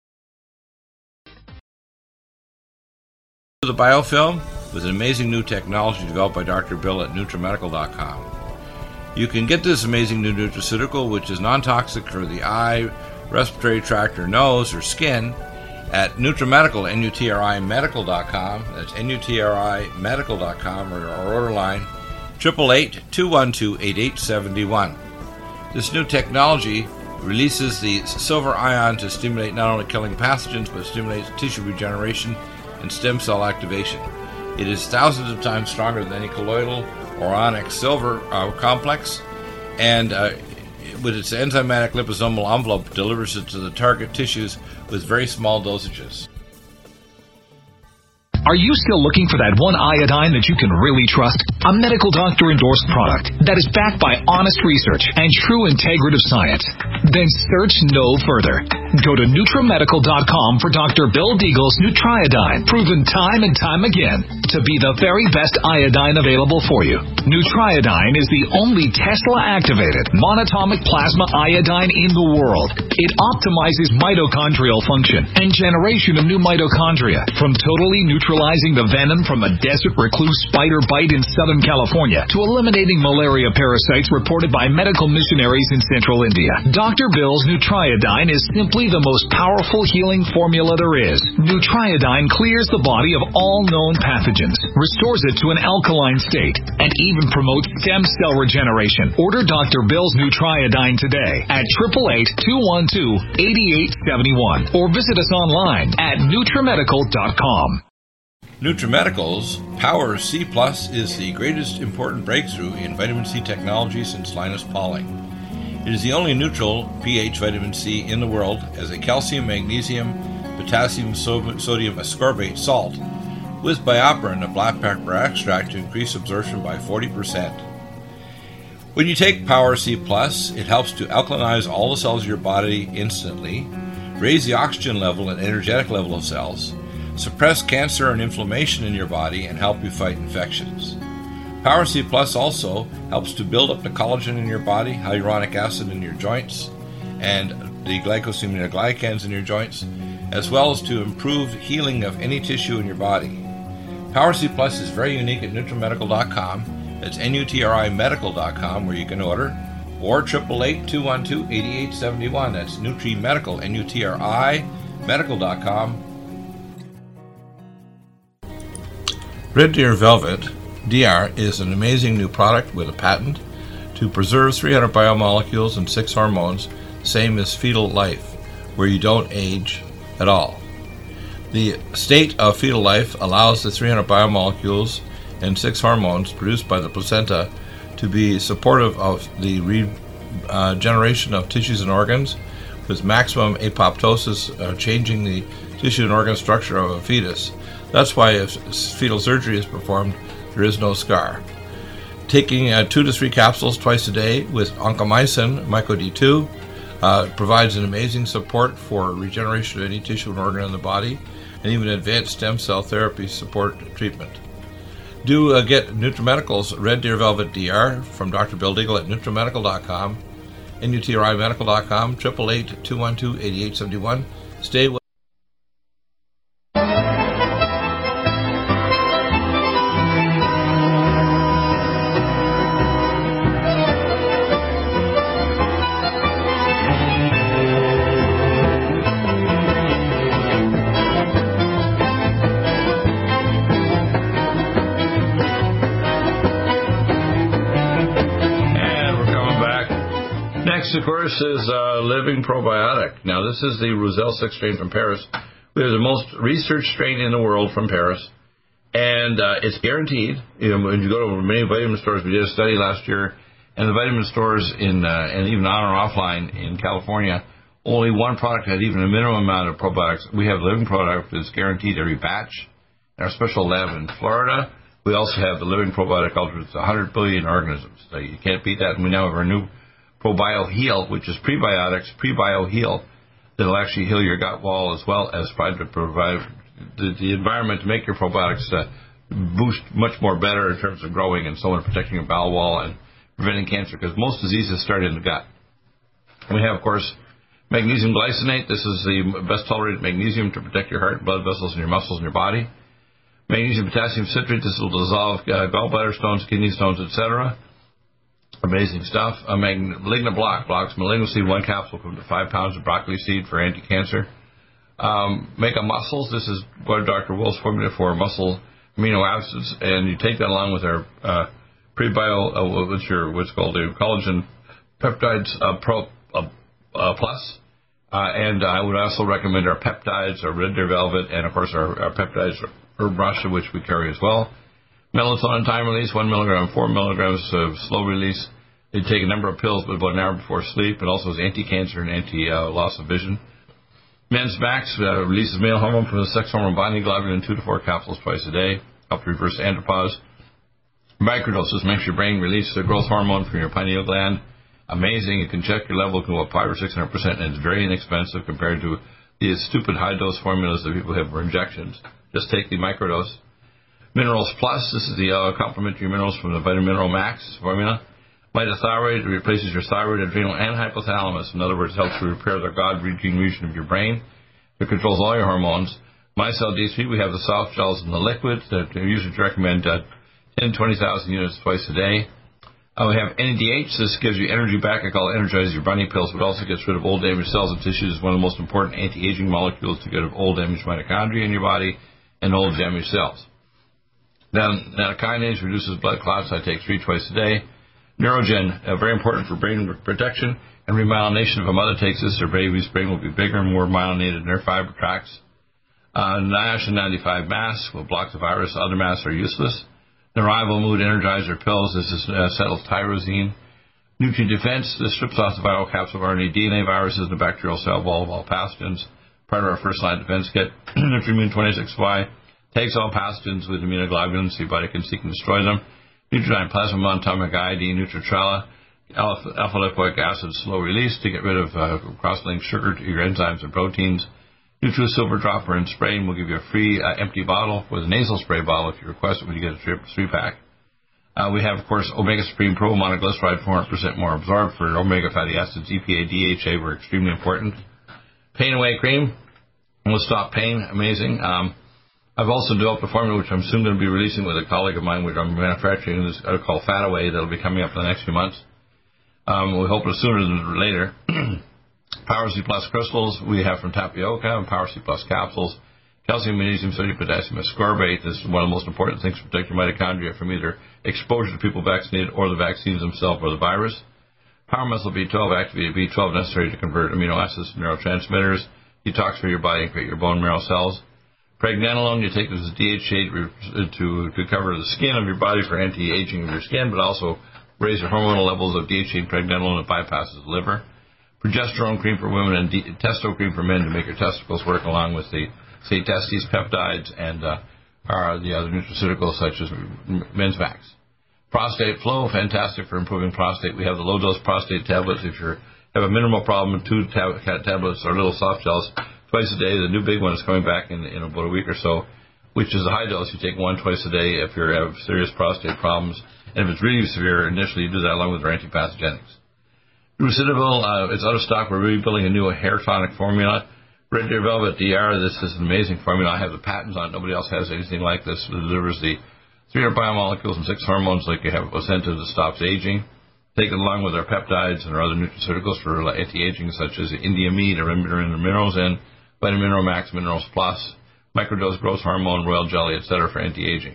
Speaker 3: The biofilm was an amazing new technology developed by Doctor Bill at NutriMedical dot com. You can get this amazing new nutraceutical, which is non-toxic for the eye, respiratory tract, or nose, or skin, at NutriMedical, N U T R I Medical dot com. That's N U T R I Medical dot com, or our order line, eight eight eight, two one two, eight eight seven one. This new technology releases the silver ion to stimulate not only killing pathogens, but stimulates tissue regeneration and stem cell activation. It is thousands of times stronger than any colloidal or onyx silver uh, complex, and uh, with its enzymatic liposomal envelope, delivers it to the target tissues with very small dosages.
Speaker 7: Are you still looking for that one iodine that you can really trust? A medical doctor endorsed product that is backed by honest research and true integrative science? Then search no further. Go to NutriMedical dot com for Doctor Bill Deagle's Nutriodine, proven time and time again to be the very best iodine available for you. Nutriodine is the only Tesla-activated monatomic plasma iodine in the world. It optimizes mitochondrial function and generation of new mitochondria, from totally neutralizing the venom from a desert recluse spider bite in Southern California to eliminating malaria parasites reported by medical missionaries in Central India. Doctor Bill's Nutriodine is simply the most powerful healing formula there is. Nutriodine clears the body of all known pathogens, restores it to an alkaline state, and even promotes stem cell regeneration. Order Doctor Bill's Nutriodine today at eight eight eight, two one two, eight eight seven one or visit us online at NutriMedical dot com.
Speaker 3: NutriMedical's Power C Plus is the greatest important breakthrough in vitamin C technology since Linus Pauling. It is the only neutral pH vitamin C in the world as a calcium, magnesium, potassium, sodium ascorbate salt with BioPerine, a black pepper extract, to increase absorption by forty percent. When you take Power C Plus, it helps to alkalinize all the cells of your body instantly, raise the oxygen level and energetic level of cells, suppress cancer and inflammation in your body, and help you fight infections. Power C Plus also helps to build up the collagen in your body, hyaluronic acid in your joints, and the glycosaminoglycans in your joints, as well as to improve healing of any tissue in your body. Power C Plus is very unique at NutriMedical dot com. It's N U T R I medical dot com where you can order, or eight eight eight, two one two, eight eight seven one. That's NutriMedical, N U T R I medical dot com. Red Deer Velvet D R is an amazing new product with a patent to preserve three hundred biomolecules and six hormones, same as fetal life, where you don't age at all. The state of fetal life allows the three hundred biomolecules and six hormones produced by the placenta to be supportive of the regeneration uh, of tissues and organs, with maximum apoptosis, uh, changing the tissue and organ structure of a fetus. That's why if fetal surgery is performed, there is no scar. Taking uh, two to three capsules twice a day with oncomycin, Myco D two, uh, provides an amazing support for regeneration of any tissue and organ in the body, and even advanced stem cell therapy support treatment. Do uh, get NutriMedical's Red Deer Velvet D R from Doctor Bill Deagle at NutriMedical dot com, N U T R I medical dot com, eight eight eight, two one two, eight eight seven one. Stay with of course, is uh, Living Probiotic. Now, this is the Roussel six strain from Paris. We have the most researched strain in the world from Paris, and uh, it's guaranteed. You know, when you go to many vitamin stores, we did a study last year, and the vitamin stores in uh, and even on or offline in California, only one product had even a minimum amount of probiotics. We have Living Probiotic that's guaranteed every batch. In our special lab in Florida, we also have the Living Probiotic Ultra. It's one hundred billion organisms. So you can't beat that. And we now have our new Probio Heal, which is prebiotics, Prebio Heal, that'll actually heal your gut wall as well as try to provide the, the environment to make your probiotics uh, boost much more better in terms of growing and so on, protecting your bowel wall and preventing cancer, because most diseases start in the gut. We have, of course, magnesium glycinate. This is the best tolerated magnesium to protect your heart, blood vessels, and your muscles in your body. Magnesium potassium citrate. This will dissolve uh, gallbladder stones, kidney stones, et cetera. Amazing stuff. A Malignant Block blocks malignancy. One capsule equivalent to five pounds of broccoli seed for anti-cancer. Um, Mega Muscles. This is what Doctor Will's formula for muscle amino acids, and you take that along with our uh, prebio, uh, what's your what's called the collagen peptides uh, pro uh, uh, plus. Uh, and I would also recommend our peptides, our Red Deer Velvet, and of course our, our peptides, Herb Russia, which we carry as well. Melatonin time release, one milligram, four milligrams of slow release. They take a number of pills, but about an hour before sleep. It also has anti-cancer and anti-loss uh, of vision. Men's Max uh, releases male hormone from the sex hormone binding globulin, two to four capsules twice a day. Help reverse andropause. Microdoses makes your brain release the growth hormone from your pineal gland. Amazing. It can check your level, it can go up five or six hundred percent, and it's very inexpensive compared to these stupid high dose formulas that people have for injections. Just take the microdose. Minerals Plus, this is the uh, complementary minerals from the Vitamin Mineral Max formula. Vitothyroid replaces your thyroid, adrenal, and hypothalamus. In other words, it helps to repair the God-gene region of your brain. It controls all your hormones. MyCell D three, we have the soft gels and the liquid that users recommend uh, ten to twenty thousand units twice a day. Uh, we have N A D H. This gives you energy back. I call it Energize Your Bunny Pills, but also gets rid of old damaged cells and tissues. It's one of the most important anti-aging molecules to get rid of old damaged mitochondria in your body and old damaged cells. Then nattokinase reduces blood clots. I take three twice a day. Neurogen, uh, very important for brain protection and remyelination. If a mother takes this, her baby's brain will be bigger and more myelinated nerve fiber tracts. Uh, Niacin ninety-five mask will block the virus. Other masks are useless. Neurival Mood Energizer pills. This is uh, acetyltyrosine. Nutrient Defense. This strips off the viral capsule of R N A, D N A viruses, and the bacterial cell wall of all pathogens. Part of our first line defense kit. Nutrimune twenty-six Y takes all pathogens with immunoglobulins so your body can seek and destroy them. Nutridyne Plasma Monatomic Iodine Nutritrella alpha, alpha lipoic acid slow release to get rid of uh, cross-linked sugar to your enzymes and proteins. Nutri Silver Dropper and Spray, and we'll give you a free uh, empty bottle with a nasal spray bottle if you request it when you get a three-pack. Uh, we have, of course, Omega Supreme Pro monoglyceride, four hundred percent more absorbed for omega fatty acids, E P A, D H A were extremely important. Pain Away Cream will stop pain, amazing. Um, I've also developed a formula which I'm soon going to be releasing with a colleague of mine, which I'm manufacturing, this uh, called Fat Away, that'll be coming up in the next few months. Um, we hope it sooner than later. Power C Plus crystals we have from Tapioca, and Power C Plus capsules. Calcium, magnesium, sodium, potassium ascorbate. This is one of the most important things to protect your mitochondria from either exposure to people vaccinated or the vaccines themselves or the virus. Power Muscle B twelve, activated B twelve necessary to convert amino acids to neurotransmitters, detoxify your body and create your bone marrow cells. Pregnenolone, you take this as D H A to, to cover the skin of your body for anti-aging of your skin, but also raise your hormonal levels of D H A and pregnenolone that bypasses the liver. Progesterone cream for women and D- testo cream for men to make your testicles work, along with the, say, testes peptides and uh, are the other nutraceuticals such as Men's Max. Prostate Flow, fantastic for improving prostate. We have the low-dose prostate tablets. If you have a minimal problem, two tab- tablets or little soft gels twice a day. The new big one is coming back in, in about a week or so, which is a high dose. You take one twice a day if you have serious prostate problems. And if it's really severe, initially you do that along with our antipathogenics. Lucidaville, uh, it's out of stock. We're rebuilding a new hair tonic formula. Red Deer Velvet D R, this is an amazing formula. I have the patents on it. Nobody else has anything like this. It delivers the three hundred biomolecules and six hormones like you have placenta that stops aging. Take it along with our peptides and our other nutraceuticals for anti-aging, such as Indian meat, or minerals in, Vitamin Mineral Max, Minerals Plus, microdose growth hormone, royal jelly, et cetera for anti-aging.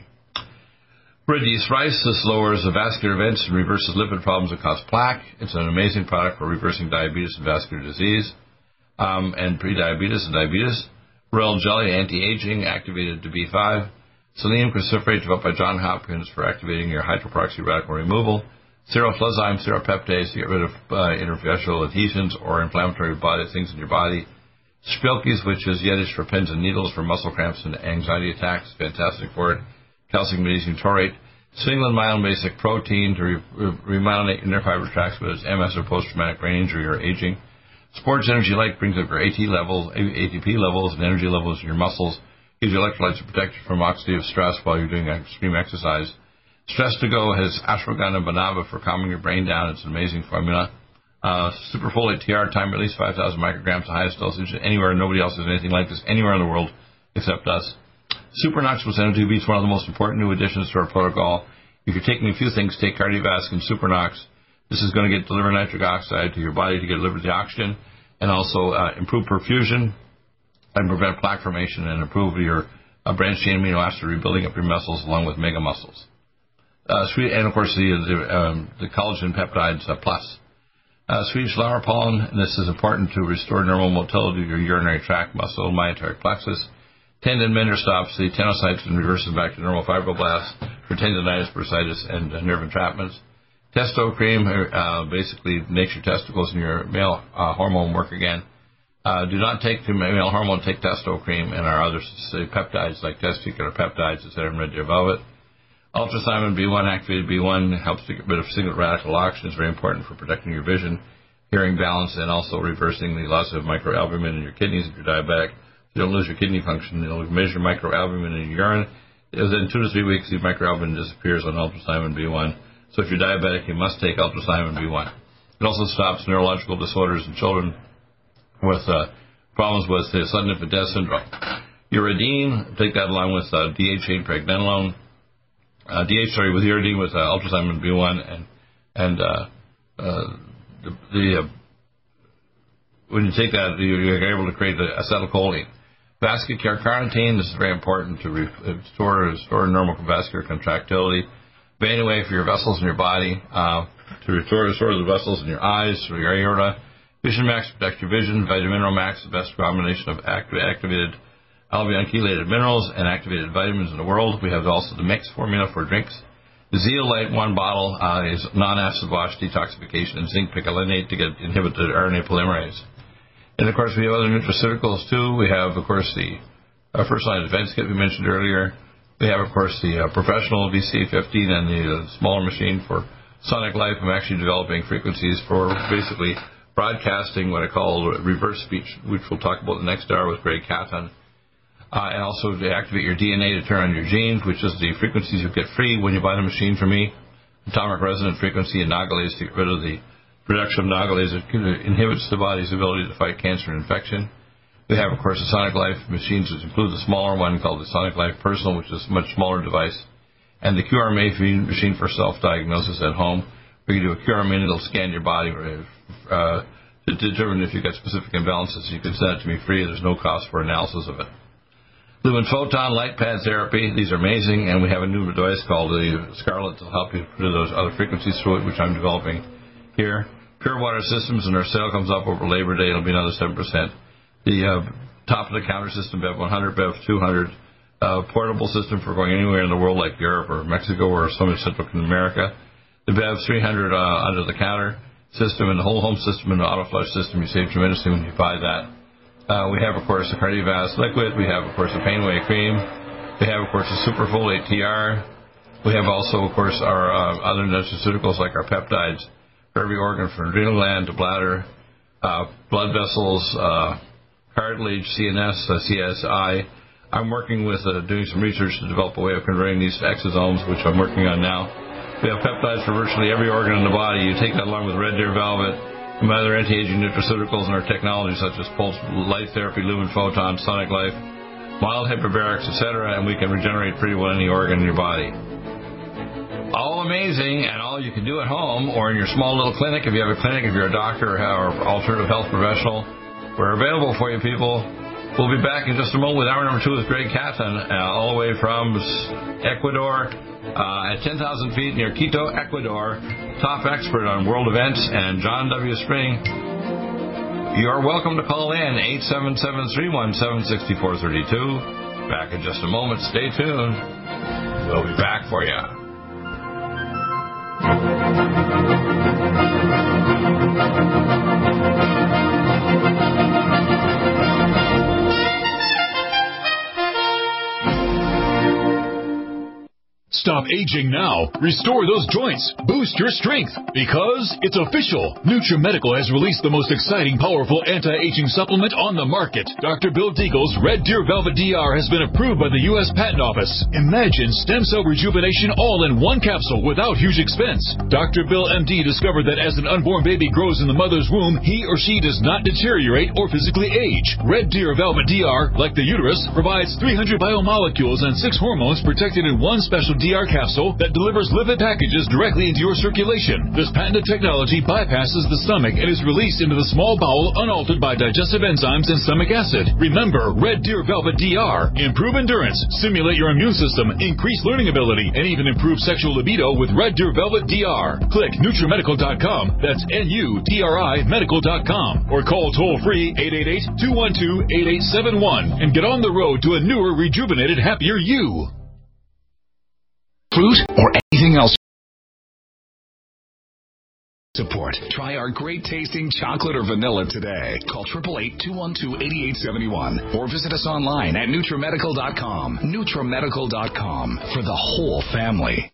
Speaker 3: Red yeast rice, this lowers the vascular events and reverses lipid problems that cause plaque. It's an amazing product for reversing diabetes and vascular disease, um, and pre-diabetes and diabetes. Royal jelly, anti-aging, activated to B five. Selenium cruciferate, developed by Johns Hopkins for activating your hydroperoxy radical removal. Seroflozyme, seropeptase, to get rid of uh, interfacial adhesions or inflammatory body things in your body. Spilkes, which is Yiddish for pins and needles for muscle cramps and anxiety attacks, fantastic for it. Calcium, magnesium taurate. Singlet myelin basic protein to re- re- remyelinate your nerve fiber tracts, whether it's M S or post-traumatic brain injury or aging. Sports Energy Light brings up your A T levels, A T P levels, and energy levels in your muscles. Gives you electrolytes to protect you from oxidative stress while you're doing extreme exercise. Stress to Go has ashwagandha and banaba for calming your brain down. It's an amazing formula. Uh, Superfolate T R, time release, five thousand micrograms, the highest dosage anywhere. Nobody else has anything like this anywhere in the world except us. Supernox with N O two B is one of the most important new additions to our protocol. If you're taking a few things, take Cardiovasc and Supernox. This is going to get deliver nitric oxide to your body to get delivered the oxygen, and also uh, improve perfusion and prevent plaque formation and improve your uh, branched chain amino acid rebuilding up your muscles along with mega muscles. Uh, sweet, and of course the the, um, the collagen peptides uh, plus. Uh, Swedish flower pollen, and this is important to restore normal motility of your urinary tract muscle, myotic plexus. Tendon mender stops the tenocytes and reverses back to normal fibroblasts for tendonitis, bursitis, and uh, nerve entrapments. Testo cream uh, basically makes your testicles and your male uh, hormone work again. Uh, do not take the male hormone, take testo cream and our other say, peptides like testicular peptides, et cetera, in Red Deer Velvet. Ultrathymine B one, activated B one, helps to get rid of single radical oxygen. It's very important for protecting your vision, hearing balance, and also reversing the loss of microalbumin in your kidneys if you're diabetic. You don't lose your kidney function. It'll measure microalbumin in your urine. Within two to three weeks, the microalbumin disappears on ultrathymine B one. So if you're diabetic, you must take ultrathymine B one. It also stops neurological disorders in children with uh, problems with the sudden infant death syndrome. Uridine, take that along with uh, D H A and pregnenolone. Uh, D H, sorry, with uridine with uh, ultrathymine B one and and uh, uh, the, the uh, when you take that, you're able to create the acetylcholine. Vascular carnitine, this is very important to restore, restore normal vascular contractility. Vein Away for your vessels in your body, uh, to restore, restore the vessels in your eyes, through your aorta. Vision Max protects your vision. Vitamin Mineral Max, the best combination of activ- activated alveoli-chelated minerals and activated vitamins in the world. We have also the mix formula for drinks. The Zeolite one bottle uh, is non-acid wash detoxification and zinc picolinate to get inhibit the R N A polymerase. And, of course, we have other nutraceuticals, too. We have, of course, the uh, First Line Defense Kit we mentioned earlier. We have, of course, the uh, professional V C A fifteen and the uh, smaller machine for Sonic Life, I'm actually developing frequencies for basically broadcasting what I call reverse speech, which we'll talk about the next hour with Greg Catton. Uh, and also to activate your D N A to turn on your genes, which is the frequencies you get free when you buy the machine from me. Atomic resonant frequency and Nagalase to get rid of the production of Nagalase. It inhibits the body's ability to fight cancer and infection. We have, of course, the Sonic Life machines, which include the smaller one called the Sonic Life Personal, which is a much smaller device, and the Q R M A machine for self-diagnosis at home. We can do a Q R M A, it'll scan your body uh, to determine if you've got specific imbalances. You can send it to me free. There's no cost for analysis of it. Lumen Photon Light Pad Therapy. These are amazing, and we have a new device called the Scarlet to help you put those other frequencies through it, which I'm developing here. Pure Water Systems, and our sale comes up over Labor Day. It'll be another seven percent. The uh, top-of-the-counter system, B E V one hundred, B E V two hundred, uh, portable system for going anywhere in the world like Europe or Mexico or some of Central America. The B E V three hundred uh, under-the-counter system and the whole home system and the auto flush system. You save tremendously when you buy that. Uh, we have, of course, the Cardiovasc Liquid. We have, of course, the Painway Cream. We have, of course, the Superfolate T R. We have also, of course, our uh, other nutraceuticals like our peptides for every organ, from adrenal gland to bladder, uh, blood vessels, uh, cartilage, C N S, uh, C S I. I'm working with uh, doing some research to develop a way of converting these to exosomes, which I'm working on now. We have peptides for virtually every organ in the body. You take that along with Red Deer Velvet, some other anti-aging nutraceuticals, and our technology such as pulse light therapy, Lumen Photon, Sonic Life, mild hyperbarics, et cetera, and we can regenerate pretty well any organ in your body. All amazing, and all you can do at home or in your small little clinic. If you have a clinic, if you're a doctor or alternative health professional, we're available for you, people. We'll be back in just a moment with hour number two with Greg Catton, uh, all the way from Ecuador, uh, at ten thousand feet near Quito, Ecuador. Top expert on world events, and John W. Spring. You're welcome to call in, eight seven seven, three one seven, six four three two. Back in just a moment. Stay tuned. We'll be back for you.
Speaker 6: Stop aging now. Restore those joints. Boost your strength. Because it's official. NutriMedical has released the most exciting, powerful anti-aging supplement on the market. Doctor Bill Deagle's Red Deer Velvet D R has been approved by the U S Patent Office. Imagine stem cell rejuvenation all in one capsule without huge expense. Doctor Bill M D discovered that as an unborn baby grows in the mother's womb, he or she does not deteriorate or physically age. Red Deer Velvet D R, like the uterus, provides three hundred biomolecules and six hormones protected in one special D R capsule that delivers lipid packages directly into your circulation. This patented technology bypasses the stomach and is released into the small bowel unaltered by digestive enzymes and stomach acid. Remember, Red Deer Velvet D R. Improve endurance, stimulate your immune system, increase learning ability, and even improve sexual libido with Red Deer Velvet D R. Click NutriMedical dot com. That's N U T R I Medical dot com. Or call toll-free eight eight eight, two one two, eight eight seven one and get on the road to a newer, rejuvenated, happier you.
Speaker 7: Fruit or anything else support. Try our great tasting chocolate or vanilla today. Call eight eight eight, two one two, eight eight seven one or visit us online at NutriMedical dot com. NutriMedical dot com for the whole family.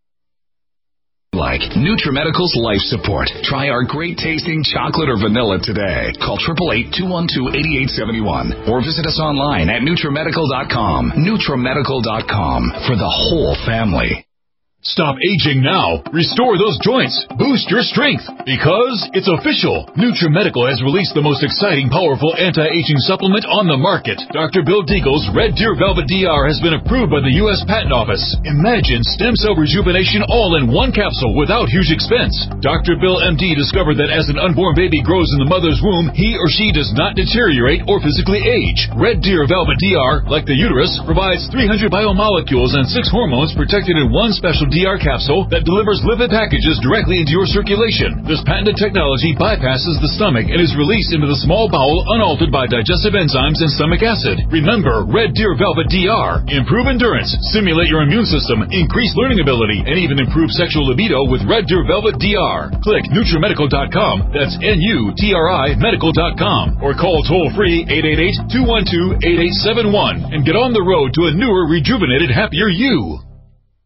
Speaker 7: Like NutriMedical's Life Support. Try our great tasting chocolate or vanilla today. Call eight eight eight, two one two, eight eight seven one or visit us online at NutriMedical dot com. NutriMedical dot com for the whole family.
Speaker 6: Stop aging now. Restore those joints. Boost your strength. Because it's official. NutriMedical has released the most exciting, powerful anti-aging supplement on the market. Doctor Bill Deagle's Red Deer Velvet D R has been approved by the U S Patent Office. Imagine stem cell rejuvenation all in one capsule without huge expense. Doctor Bill M D discovered that as an unborn baby grows in the mother's womb, he or she does not deteriorate or physically age. Red Deer Velvet D R, like the uterus, provides three hundred biomolecules and six hormones protected in one special D R capsule that delivers lipid packages directly into your circulation. This patented technology bypasses the stomach and is released into the small bowel unaltered by digestive enzymes and stomach acid. Remember, Red Deer Velvet D R. Improve endurance, stimulate your immune system, increase learning ability, and even improve sexual libido with Red Deer Velvet D R. Click NutriMedical dot com. That's N U T R I Medical dot com. Or call toll-free eight eight eight, two one two, eight eight seven one and get on the road to a newer, rejuvenated, happier you.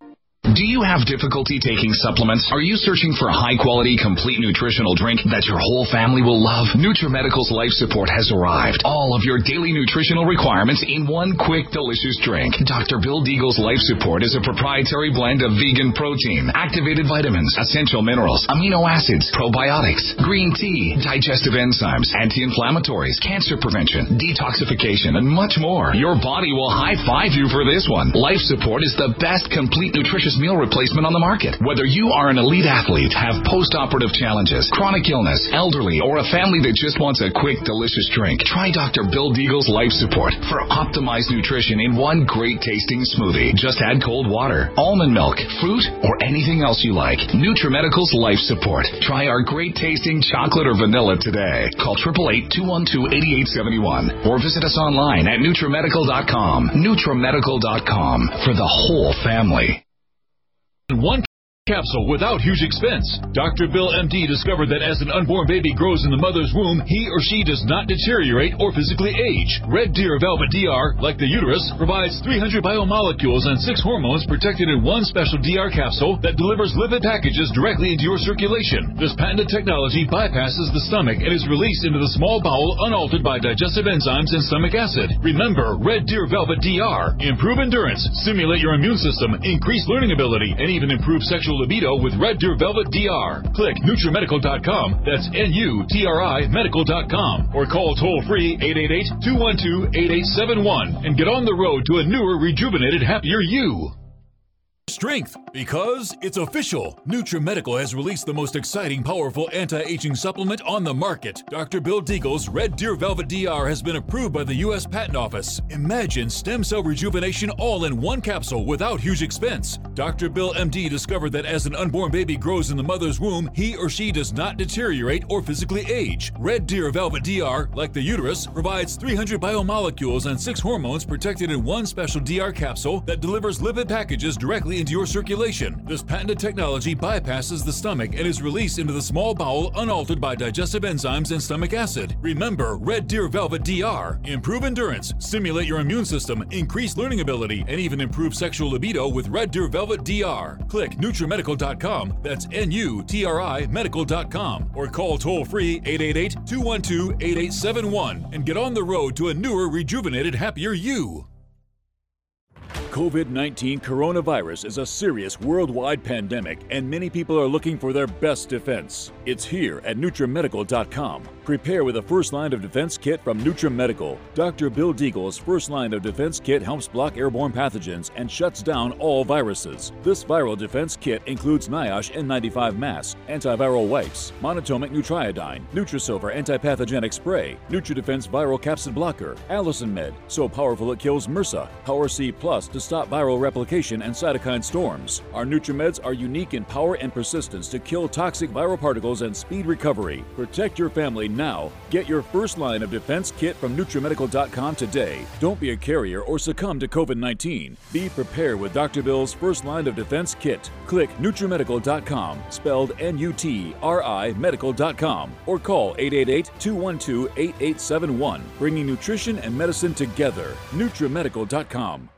Speaker 7: Do you have difficulty taking supplements? Are you searching for a high-quality, complete nutritional drink that your whole family will love? NutriMedical's Life Support has arrived. All of your daily nutritional requirements in one quick, delicious drink. Doctor Bill Deagle's Life Support is a proprietary blend of vegan protein, activated vitamins, essential minerals, amino acids, probiotics, green tea, digestive enzymes, anti-inflammatories, cancer prevention, detoxification, and much more. Your body will high-five you for this one. Life Support is the best complete nutritious meal replacement on the market. Whether you are an elite athlete, have post-operative challenges, chronic illness, elderly, or a family that just wants a quick, delicious drink, try Doctor Bill Deagle's Life Support for optimized nutrition in one great tasting smoothie. Just add cold water, almond milk, fruit, or anything else you like. NutriMedical's Life Support. Try our great tasting chocolate or vanilla today. Call eight eight eight, two one two, eight eight seven one or visit us online at NutriMedical dot com. NutriMedical dot com for the whole family.
Speaker 6: One capsule without huge expense. Doctor Bill M D discovered that as an unborn baby grows in the mother's womb, he or she does not deteriorate or physically age. Red Deer Velvet D R, like the uterus, provides three hundred biomolecules and six hormones protected in one special D R capsule that delivers lipid packages directly into your circulation. This patented technology bypasses the stomach and is released into the small bowel unaltered by digestive enzymes and stomach acid. Remember, Red Deer Velvet D R. Improve endurance, stimulate your immune system, increase learning ability, and even improve sexual libido with Red Deer Velvet D R. Click NutriMedical dot com, that's N U T R I Medical dot com, or call toll-free eight eight eight, two one two, eight eight seven one and get on the road to a newer, rejuvenated, happier you. Strength, because it's official. NutriMedical has released the most exciting, powerful anti-aging supplement on the market. Doctor Bill Deagle's Red Deer Velvet D R has been approved by the U S Patent Office. Imagine stem cell rejuvenation all in one capsule without huge expense. Doctor Bill M D discovered that as an unborn baby grows in the mother's womb, he or she does not deteriorate or physically age. Red Deer Velvet D R, like the uterus, provides three hundred biomolecules and six hormones protected in one special D R capsule that delivers lipid packages directly into your circulation. This patented technology bypasses the stomach and is released into the small bowel unaltered by digestive enzymes and stomach acid. Remember, Red Deer Velvet D R. Improve endurance, stimulate your immune system, increase learning ability, and even improve sexual libido with Red Deer Velvet D R. Click NutriMedical dot com, that's N U T R I Medical dot com, or call toll-free eight eight eight, two one two, eight eight seven one and get on the road to a newer, rejuvenated, happier you. COVID nineteen coronavirus is a serious worldwide pandemic, and many people are looking for their best defense. It's here at NutriMedical dot com. Prepare with a first line of defense kit from NutriMedical. Doctor Bill Deagle's first line of defense kit helps block airborne pathogens and shuts down all viruses. This viral defense kit includes NIOSH N ninety-five mask, antiviral wipes, monatomic Nutriodine, Nutrisilver antipathogenic spray, NutriDefense viral capsid blocker, Allison Med, so powerful it kills MRSA, Power C Plus to stop viral replication and cytokine storms. Our NutriMeds are unique in power and persistence to kill toxic viral particles and speed recovery. Protect your family now. Get your first line of defense kit from NutriMedical dot com today. Don't be a carrier or succumb to COVID nineteen. Be prepared with Doctor Bill's first line of defense kit. Click NutriMedical dot com, spelled N U T R I Medical dot com, or call eight eight eight, two one two, eight eight seven one, bringing nutrition and medicine together. NutriMedical dot com.